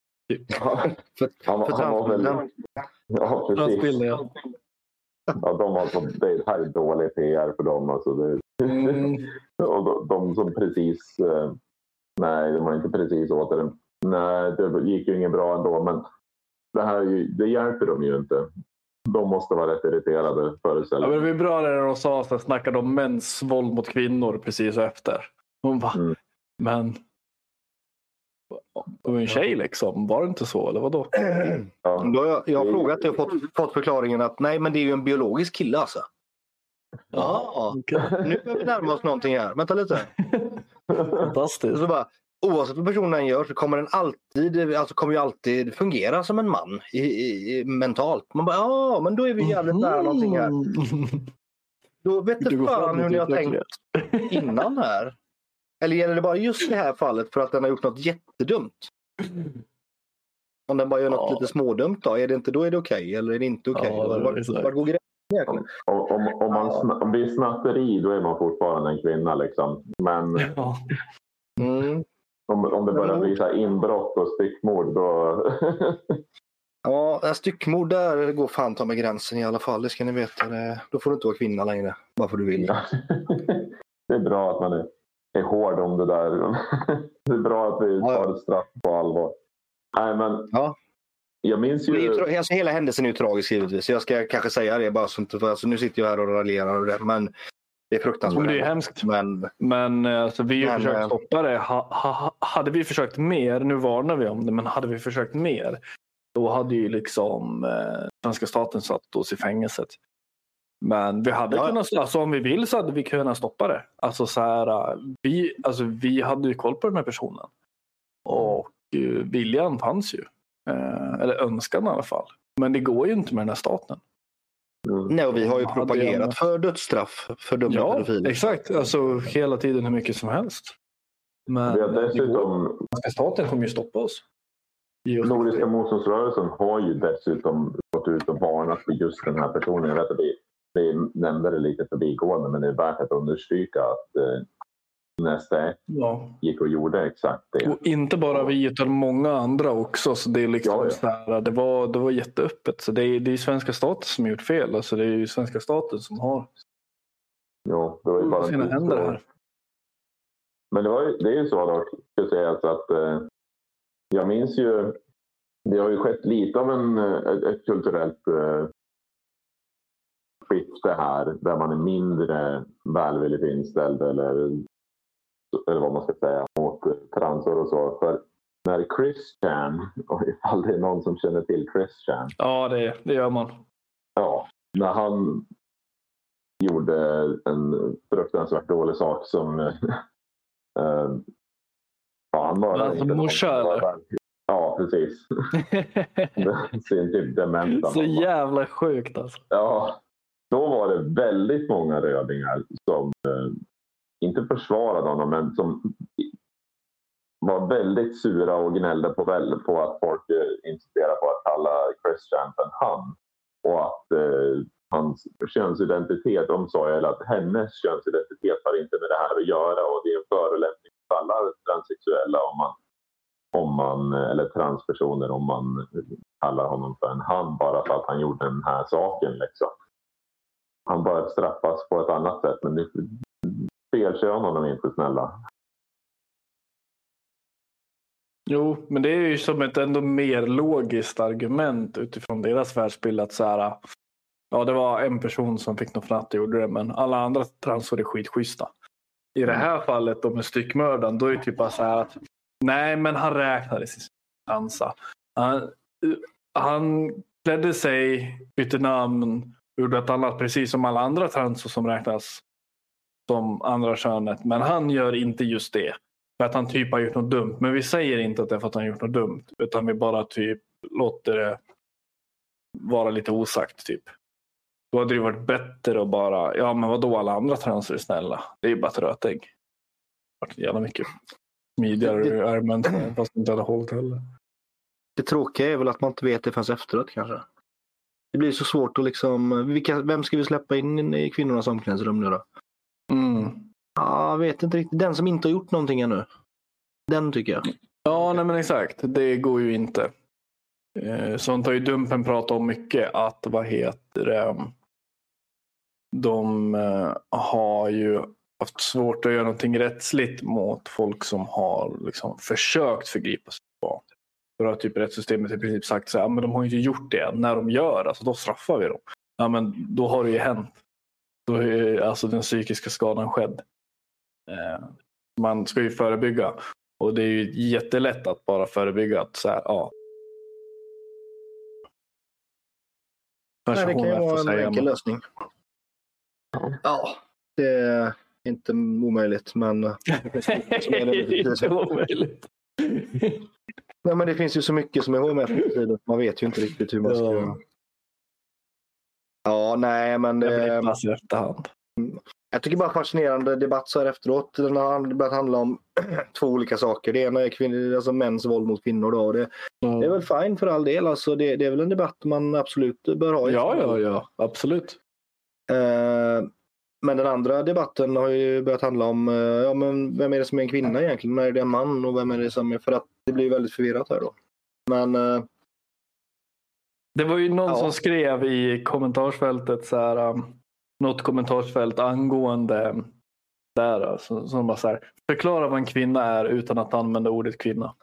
För transbilden. Ja, precis. Transbilden, ja. Ja, det här är dålig PR för dem. Alltså och de som precis... nej, de har inte precis åter. Nej, det gick ju inget bra ändå. Men det hjälper dem ju inte. De måste vara rätt irriterade föreställningen. Ja, men det är bra när de sa att de snackade om mäns våld mot kvinnor precis efter. Hon bara, men... Det var en tjej liksom, var det inte så eller vadå? Ja. Jag har frågat och fått förklaringen att nej, men det är ju en biologisk kille alltså. Ja, okay. Nu börjar vi närma oss någonting här. Vänta lite. Fantastiskt. Så bara, oavsett vad personen gör så kommer den kommer ju alltid fungera som en man mentalt. Man bara, men då är vi jävligt nära någonting här. Då vet du fan hur ni har tänkt innan här. Eller gäller det bara just det här fallet för att den har gjort något jättedumt? Om den bara gör något lite smådumt då, då är det okej eller är det inte okej? Var går gränsen? Om det är snatteri, då är man fortfarande en kvinna liksom. Men om det börjar bli så här inbrott och styckmord då... Ja, styckmord där går fan ta med gränsen i alla fall, det ska ni veta. Då får du inte vara kvinna längre, bara för du vill. Det är bra att man är hård om det där. Det är bra att vi tar ett straff på allvar. Nej, men jag minns ju... Hela händelsen är ju tragisk givetvis. Jag ska kanske säga det bara så inte för alltså, nu sitter jag här och raljerar över det, men det är fruktansvärt. Det är hemskt. Men alltså, vi har försökt stoppa det. Hade vi försökt mer, nu varnar vi om det, men hade vi försökt mer, då hade ju liksom svenska staten satt oss i fängelset. Men vi hade kunnat, alltså om vi vill så hade vi kunnat stoppa det. Alltså så här, vi hade ju koll på den här personen. Och viljan fanns ju. Eller önskan i alla fall. Men det går ju inte med den här staten. Nej, och vi har ju propagerat för dödsstraff för dumma pedofiler. Exakt. Alltså hela tiden hur mycket som helst. Men svenska staten kommer ju stoppa oss. Nordiska motståndsrörelsen har ju dessutom gått ut och varnat för just den här personen. Jag vet att vi nämnde det lite förbigående, men det är värt att understryka att nästa gick och gjorde exakt det. Och inte bara vi utan många andra också. Så det är liksom så här, det var jätteöppet. Så det är svenska staten som har gjort fel. Alltså det är ju svenska staten som har det var ju bara sina händer här. Men det är ju så då, ska sägas att jag minns ju, det har ju skett lite av ett kulturellt skifte här där man är mindre välvilligt inställd eller vad man ska säga mot transor och så. För när Christian, och ifall det är någon som känner till Christian. Ja, det gör man. Ja, när han gjorde en fruktansvärt dålig sak som han var alltså morsa eller? Ja, precis. Sin typ dementa. Så jävla sjukt alltså. Ja, då var det väldigt många rödingar som inte försvarade honom, men som var väldigt sura och gnällde på att folk insisterade på att kalla Christian för han. Och att hans könsidentitet, de sa ju att hennes könsidentitet har inte med det här att göra, och det är en förolämpning för alla transsexuella om man eller transpersoner om man kallar honom för en han bara för att han gjorde den här saken liksom. Han bara straffas på ett annat sätt, men det felkön honom inte, snälla. Jo, men det är ju som ett ändå mer logiskt argument utifrån deras världsbild att så här, det var en person som fick något fnatt och gjorde det, men alla andra transor är skitschyssta. I det här fallet då med styckmördaren, då är det typ bara så här att nej, men han räknade sin transa. Han klädde sig, bytte namn, gjorde ett annat precis som alla andra transor som räknas som andra könet. Men han gör inte just det. För att han typ har gjort något dumt. Men vi säger inte att det är för att han har gjort något dumt. Utan vi bara typ låter det vara lite osagt typ. Då hade det varit bättre att bara, men vadå, alla andra transor är snälla. Det är ju bara ett rötägg. Det har varit jävla mycket smidigare argument fast inte hade hållit heller. Det tråkiga är väl att man inte vet det förrän efteråt kanske. Det blir så svårt att liksom, vem ska vi släppa in i kvinnornas omklädningsrum nu då? Jag vet inte riktigt. Den som inte har gjort någonting ännu. Den tycker jag. Ja, nej men exakt. Det går ju inte. Sånt har ju Dumpen pratat om mycket. Att de har ju haft svårt att göra någonting rättsligt mot folk som har liksom försökt förgripa sig på. För att typ rättssystemet i princip sagt så här, men de har ju inte gjort det. När de gör, alltså då straffar vi dem. Ja, men då har det ju hänt. Då är alltså den psykiska skadan skedd. Man ska ju förebygga. Och det är ju jättelätt att bara förebygga att så här, ja. Nej, det kan ju vara en enkel lösning. Ja, det är inte omöjligt, men det är inte omöjligt. Nej, men det finns ju så mycket som är HMF. Man vet ju inte riktigt hur man ska göra. Ja, nej, men det efterhand. Jag tycker bara fascinerande debatt så här efteråt. Den har börjat handla om 2 olika saker. Det ena är alltså mäns våld mot kvinnor. Då. Det är väl fine för all del. Alltså det är väl en debatt man absolut bör ha. Ja, absolut. Men den andra debatten har ju börjat handla om men vem är det som är en kvinna egentligen? När är det en man och vem är det som är... För att det blir väldigt förvirrat här då. Men... det var ju någon som skrev i kommentarsfältet så här... något kommentarsfält angående där alltså, som bara så här, förklara vad en kvinna är utan att använda ordet kvinna.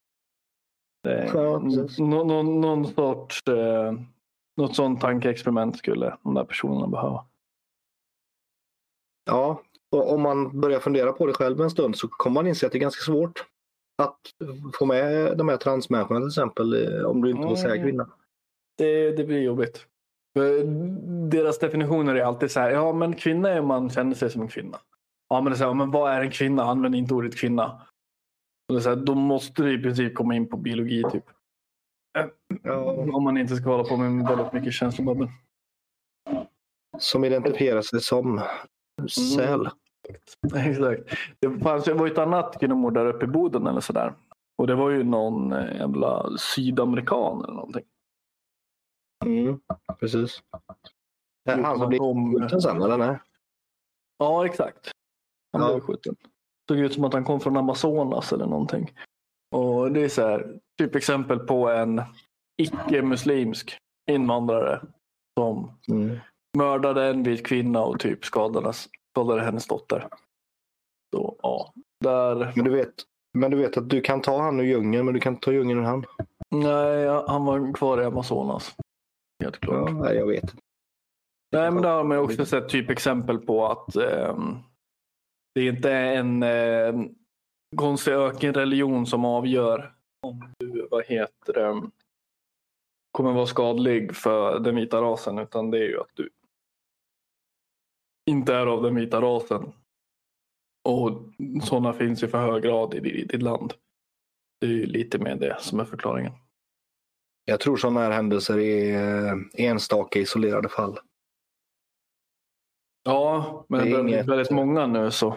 Någon sorts något sånt tankeexperiment skulle de där personerna behöva. Ja, och om man börjar fundera på det själv en stund så kommer man inse att det är ganska svårt att få med de här transmänniskorna till exempel om du inte får säga kvinna. Det blir jobbigt. Deras definitioner är alltid så här, ja men kvinna är man känner sig som en kvinna. Ja men det är så här, men vad är en kvinna? Använd inte ordet kvinna. Och det är så här, då måste du i princip komma in på biologi typ. Om man inte ska hålla på med väldigt mycket känslobabbel. Som identifierar sig som säl. Exakt. Det var ju ett annat kvinnomord där uppe i Boden eller sådär. Och det var ju någon jävla sydamerikan eller någonting. Precis. Han som blev skjuten sen, eller nej? Ja, exakt. Han blev skjuten. Det såg ut som att han kom från Amazonas eller någonting. Och det är så här, typ exempel på en icke-muslimsk invandrare som mördade en vit kvinna och typ skadade hennes dotter. Så, ja. Där... Men du vet att du kan ta han ur djungeln, men du kan ta djungeln ur han. Nej, han var kvar i Amazonas. Helt klart. Ja, jag vet. Nej, men där har man också sett typ exempel på att det är inte en konstig ökenreligion som avgör om du kommer vara skadlig för den vita rasen, utan det är ju att du inte är av den vita rasen. Och sådana finns ju för hög grad i ditt land. Det är ju lite med det som är förklaringen. Jag tror sådana här händelser är enstaka isolerade fall. Ja, men det är väldigt många nu så.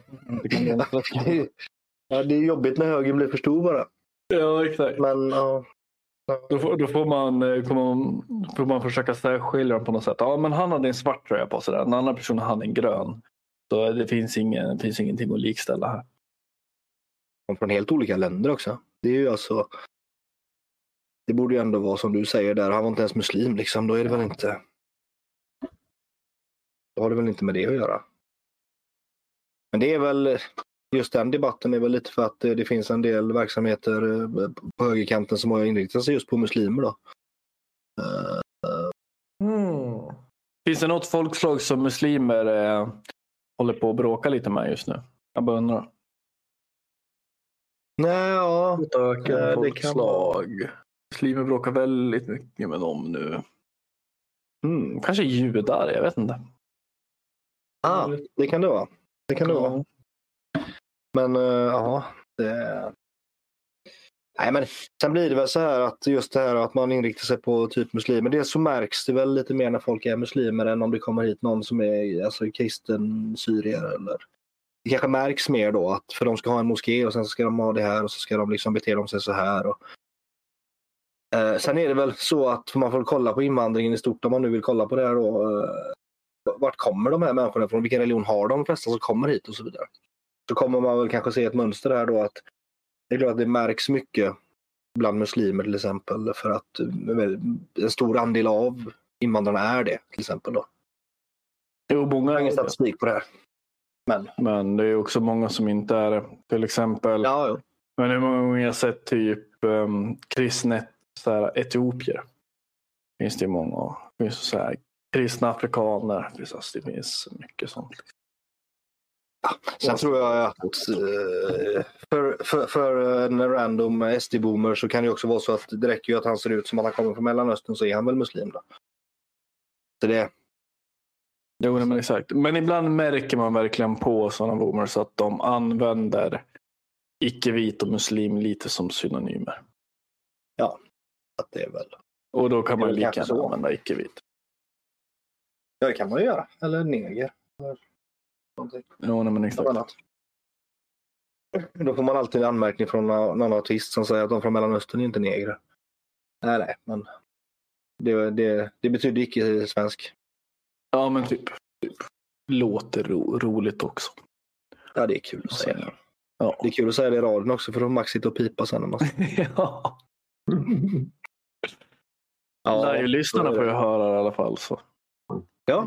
Ja, det är jobbigt när högen blir för stor bara. Ja, exakt. Men ja. Då får man försöka särskilja på något sätt. Ja, men han hade en svart tröja på sig där. En annan person hade en grön. Så det finns ingenting att likställa här. Och från helt olika länder också. Det är ju alltså... Det borde ju ändå vara som du säger där. Han var inte ens muslim liksom. Då är det väl inte... Då har det väl inte med det att göra. Men det är väl... Just den debatten är väl lite för att det finns en del verksamheter på högerkanten som har inriktat sig just på muslimer då. Finns det något folkslag som muslimer håller på att bråka lite med just nu? Jag bara undrar. Nej, ja. Det kan vara. Muslimer bråkar väldigt mycket med dem nu. Kanske judar, jag vet inte. Det kan det vara. Det kan det vara. Men ja, nej, men sen blir det väl så här att just det här att man inriktar sig på typ muslimer. Det så märks det väl lite mer när folk är muslimer än om det kommer hit någon som är alltså kristen syrier eller. Det kanske märks mer då att för de ska ha en moské och sen ska de ha det här och så ska de liksom bete dem sig så här. Och, sen är det väl så att man får kolla på invandringen i stort om man nu vill kolla på det här då. vart kommer de här människorna från? Vilken religion har de flesta som kommer hit och så vidare. Så kommer man väl kanske se ett mönster här då att det är klart att det märks mycket bland muslimer till exempel för att en stor andel av invandrarna är det till exempel då. Jo, många Jag har ingen statistik på det här. Men det är också många som inte är det. Till exempel, ja. Men hur många gånger jag har sett typ kristna etiopier. Finns det många. Det finns så här kristna afrikaner. Det finns mycket sånt. Sen tror jag att för en random SD-boomer så kan det också vara så att det räcker ju att han ser ut som att han kommer från Mellanöstern, så är han väl muslim då. Så det... Jo, men exakt. Men ibland märker man verkligen på sådana boomers att de använder icke-vit och muslim lite som synonymer. Ja, att det är väl. Och då kan man ju lika gärna använda icke-vit. Ja, det kan man ju göra. Eller neger. Eller någonting. Jo, men exakt. Annat. Då får man alltid en anmärkning från någon artist som säger att de från Mellanöstern är inte negrer. Nej, men det betyder icke-svensk. Ja, men typ låter roligt också. Ja, det är kul att säga. Ja. Det är kul att säga det i radion också, för då Max sitter och pipa sen. Ja. Ja, lyssnarna får ju höra i alla fall. Så. Ja,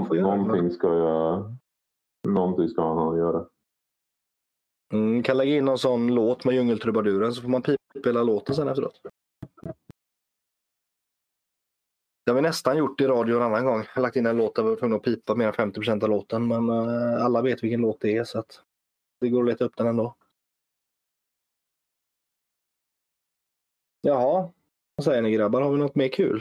någonting ska han ha att göra. Kan lägga in någon sån låt med djungeltrubaduren så får man spela låten sen efteråt. Det har vi nästan gjort i radio en annan gång. Jag har lagt in en låt där vi var tvungna att pipa mer än 50% av låten. Men alla vet vilken låt det är, så att det går att leta upp den ändå. Jaha, vad säger ni grabbar? Har vi något mer kul?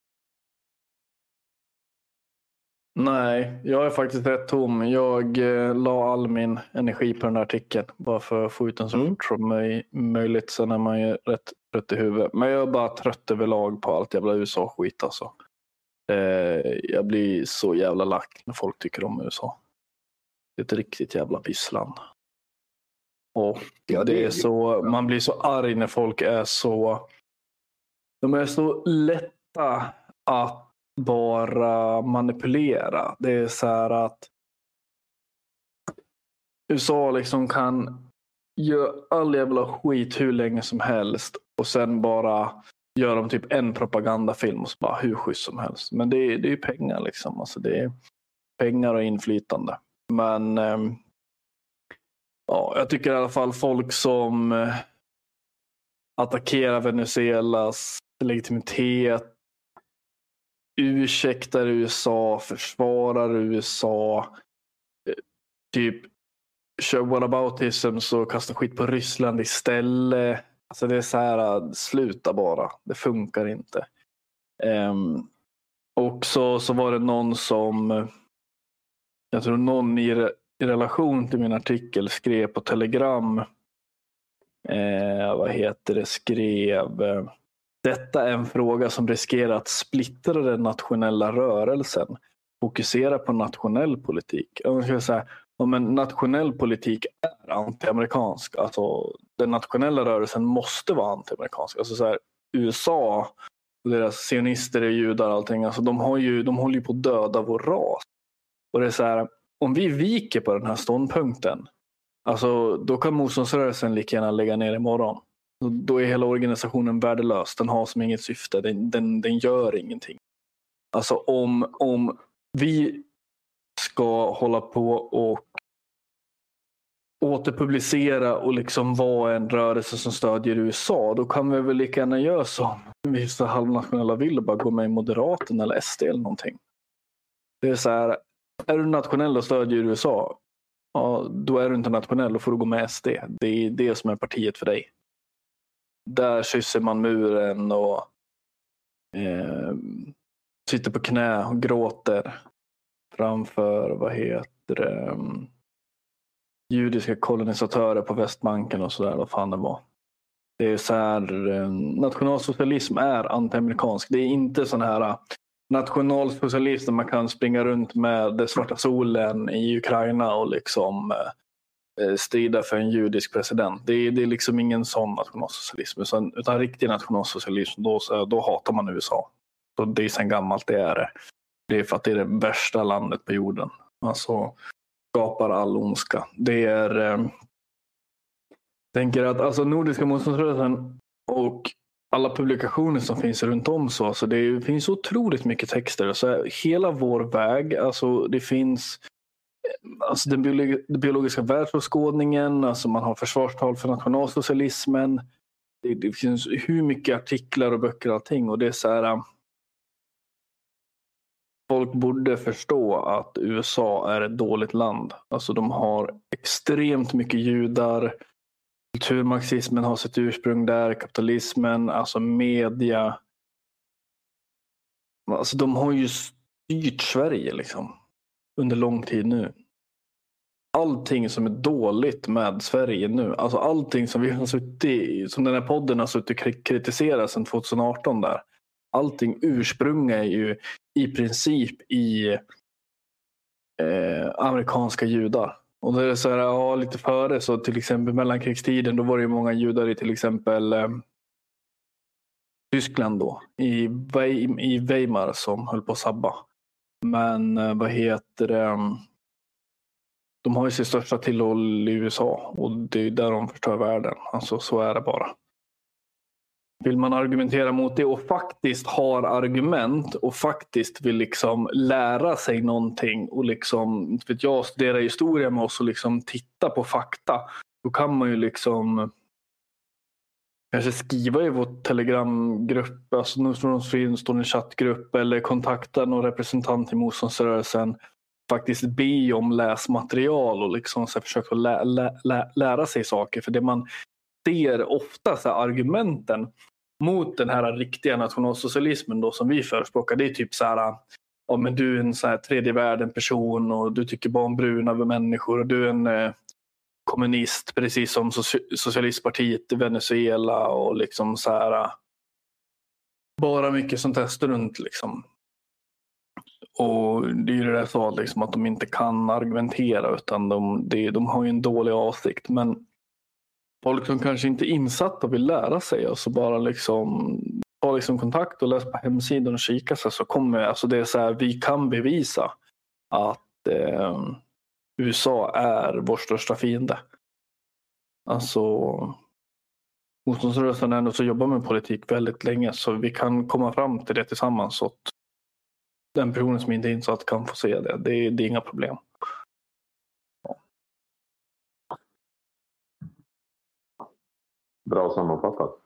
Nej, jag är faktiskt rätt tom. Jag la all min energi på den här artikeln. Bara för att få ut den så fort som möjligt. Sen är man ju rätt trött i huvudet. Men jag är bara trött överlag på allt jävla USA-skit alltså. Jag blir så jävla lack när folk tycker om USA. Det är ett riktigt jävla pissland. Och det är så, man blir så arg när folk är så... De är så lätta att bara manipulera. Det är så här att USA liksom kan göra all jävla skit hur länge som helst och sen bara gör de typ en propagandafilm och så bara hur schysst som helst. Men det är ju pengar liksom. Alltså det är pengar och inflytande. Men ja, jag tycker i alla fall folk som attackerar Venezuelas legitimitet, ursäktar USA, försvarar USA, typ kör whataboutism så kastar skit på Ryssland istället. Alltså det är så här, sluta bara. Det funkar inte. Och så var det någon som, jag tror någon i relation till min artikel skrev på Telegram, skrev detta är en fråga som riskerar att splittra den nationella rörelsen. Fokusera på nationell politik. Jag ska säga, men nationell politik är antiamerikansk. Alltså, den nationella rörelsen måste vara antiamerikansk. Alltså, så här, USA och deras sionister och judar och allting. Alltså, de håller ju på att döda vår ras. Och det är så här, om vi viker på den här ståndpunkten, alltså, då kan motståndsrörelsen lika gärna lägga ner imorgon. Då är hela organisationen värdelös. Den har som inget syfte. Den gör ingenting. Alltså om vi ska hålla på och återpublicera och liksom vara en rörelse som stödjer USA, då kan vi väl lika gärna göra som vissa halvnationella vill och bara gå med i Moderaten eller SD eller någonting. Det är så här, är du nationell och stödjer USA, ja, då är du inte nationell och får du gå med SD. Det är det som är partiet för dig. Där kysser man muren och sitter på knä och gråter framför judiska kolonisatörer på Västbanken och sådär, vad fan det var. Det är så här, nationalsocialism är antiamerikansk. Det är inte sån här nationalsocialism där man kan springa runt med den svarta solen i Ukraina och liksom strida för en judisk president. Det är liksom ingen sån nationalsocialism. Utan riktig nationalsocialism, då hatar man USA. Så det är sen gammalt, det är det. Det är för att det är det värsta landet på jorden. Alltså skapar all ondska. Det är tänker att alltså Nordiska motståndsrörelsen och alla publikationer som finns runt om så alltså det finns otroligt mycket texter. Så hela vår väg, alltså det finns alltså den biologiska världsåskådningen, alltså man har försvarstal för nationalsocialismen. Det finns hur mycket artiklar och böcker och allting, och det är så här. Folk borde förstå att USA är ett dåligt land. Alltså de har extremt mycket judar. Kulturmarxismen har sitt ursprung där. Kapitalismen, alltså media. Alltså de har ju styrt Sverige liksom under lång tid nu. Allting som är dåligt med Sverige nu, alltså allting som vi har suttit, som den här podden har suttit och kritiserat sedan 2018 där. Allting ursprungar ju i princip i amerikanska judar. Och det är så här, ja, lite före, så till exempel mellankrigstiden, då var det ju många judar i till exempel Tyskland då, i Weimar som höll på att sabba. Men vad heter det? De har ju sitt största tillhåll i USA, och det är där de förstör världen. Alltså så är det bara. Vill man argumentera mot det och faktiskt har argument och faktiskt vill liksom lära sig någonting och liksom, vet jag, studera historia med oss och liksom titta på fakta, då kan man ju liksom kanske skriva i vår telegramgrupp, alltså nu står en chattgrupp, eller kontakta någon representant i motståndsrörelsen, faktiskt be om läsmaterial och liksom så försöka lära sig saker. För det man ser ofta så här, argumenten mot den här riktiga nationalsocialismen då, som vi förespråkar, det är typ så här, ja, men du är en så här tredje världen person och du tycker bara om bruna människor och du är en kommunist precis som socialistpartiet i Venezuela och liksom så här, bara mycket sånt här strunt liksom. Och det är ju det där så liksom, att de inte kan argumentera, utan de har ju en dålig avsikt. Men folk som kanske inte är insatta och vill lära sig, alltså bara liksom ta liksom kontakt och läsa på hemsidan och kika sig, så kommer, alltså det är så här, vi kan bevisa att USA är vår största fiende. Alltså motståndsrörelsen är ändå så jobbar med politik väldigt länge, så vi kan komma fram till det tillsammans, så att den personen som inte är insatt kan få se det. Det är inga problem. Ja. Bra sammanfattat.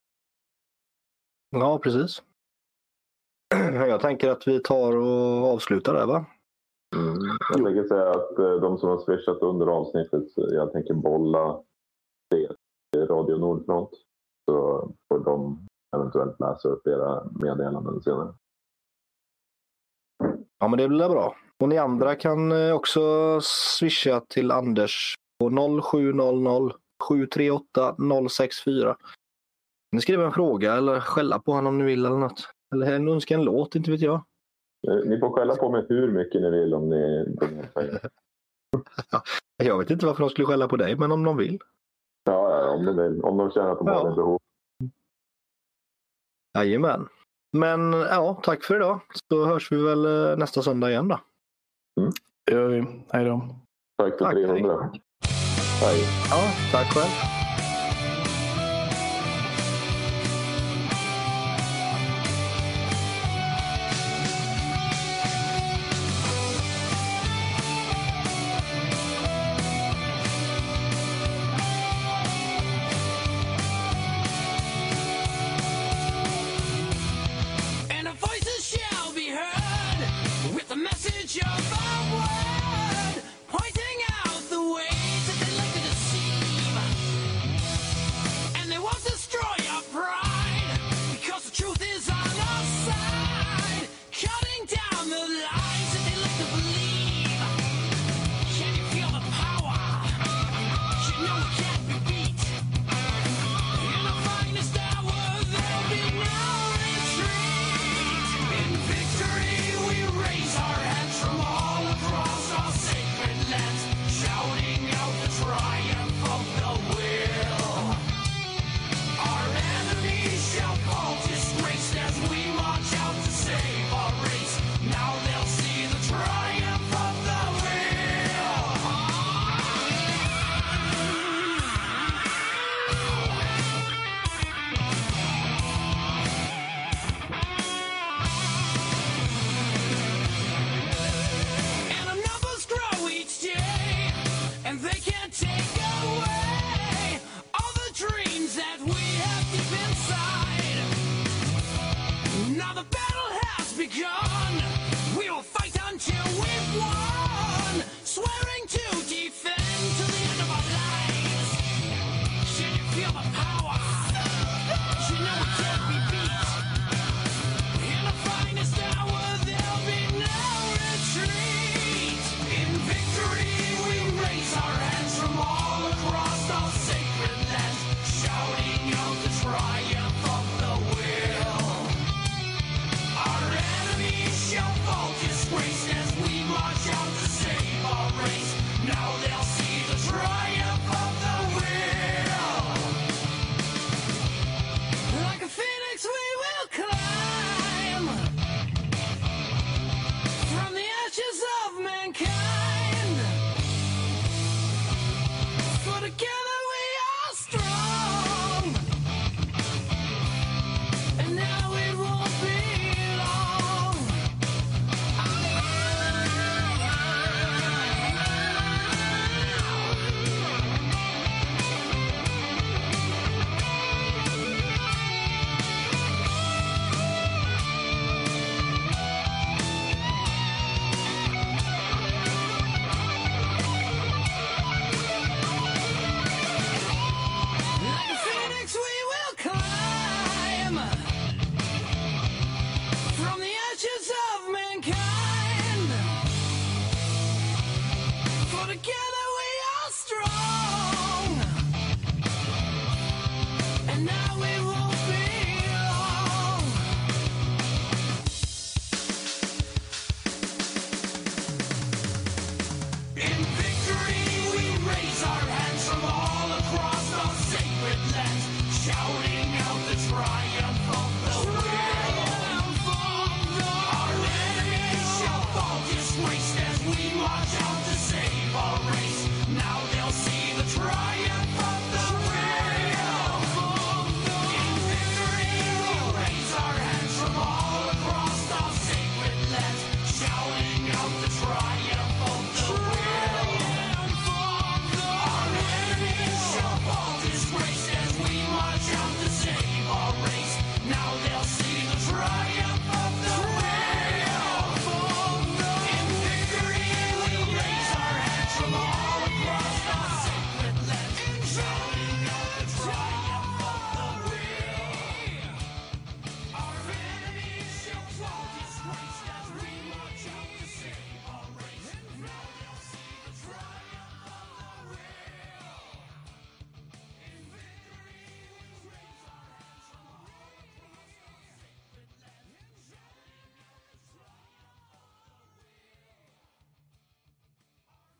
Ja, precis. Jag tänker att vi tar och avslutar där, va? Jag tänker säga att de som har swishat under avsnittet, jag tänker bolla det till Radio Nordfront, så får de eventuellt läsa upp era meddelanden senare. Ja, men det blir bra. Och ni andra kan också swisha till Anders på 0700 738 064. Ni skriver en fråga eller skälla på honom om ni vill eller något. Eller önska en låt, inte vet jag. Ni får skälla på mig hur mycket ni vill om ni säger. Jag vet inte varför de skulle skälla på dig, men om de vill. Ja, om de vill. Om de känner att de har en behov. Jajamän. Men ja, tack för idag. Så hörs vi väl nästa söndag igen då. Det gör vi. Hej då. Tack för 300. Hej. Ja, tack själv. Pointing out the ways that they like to deceive. feel the power.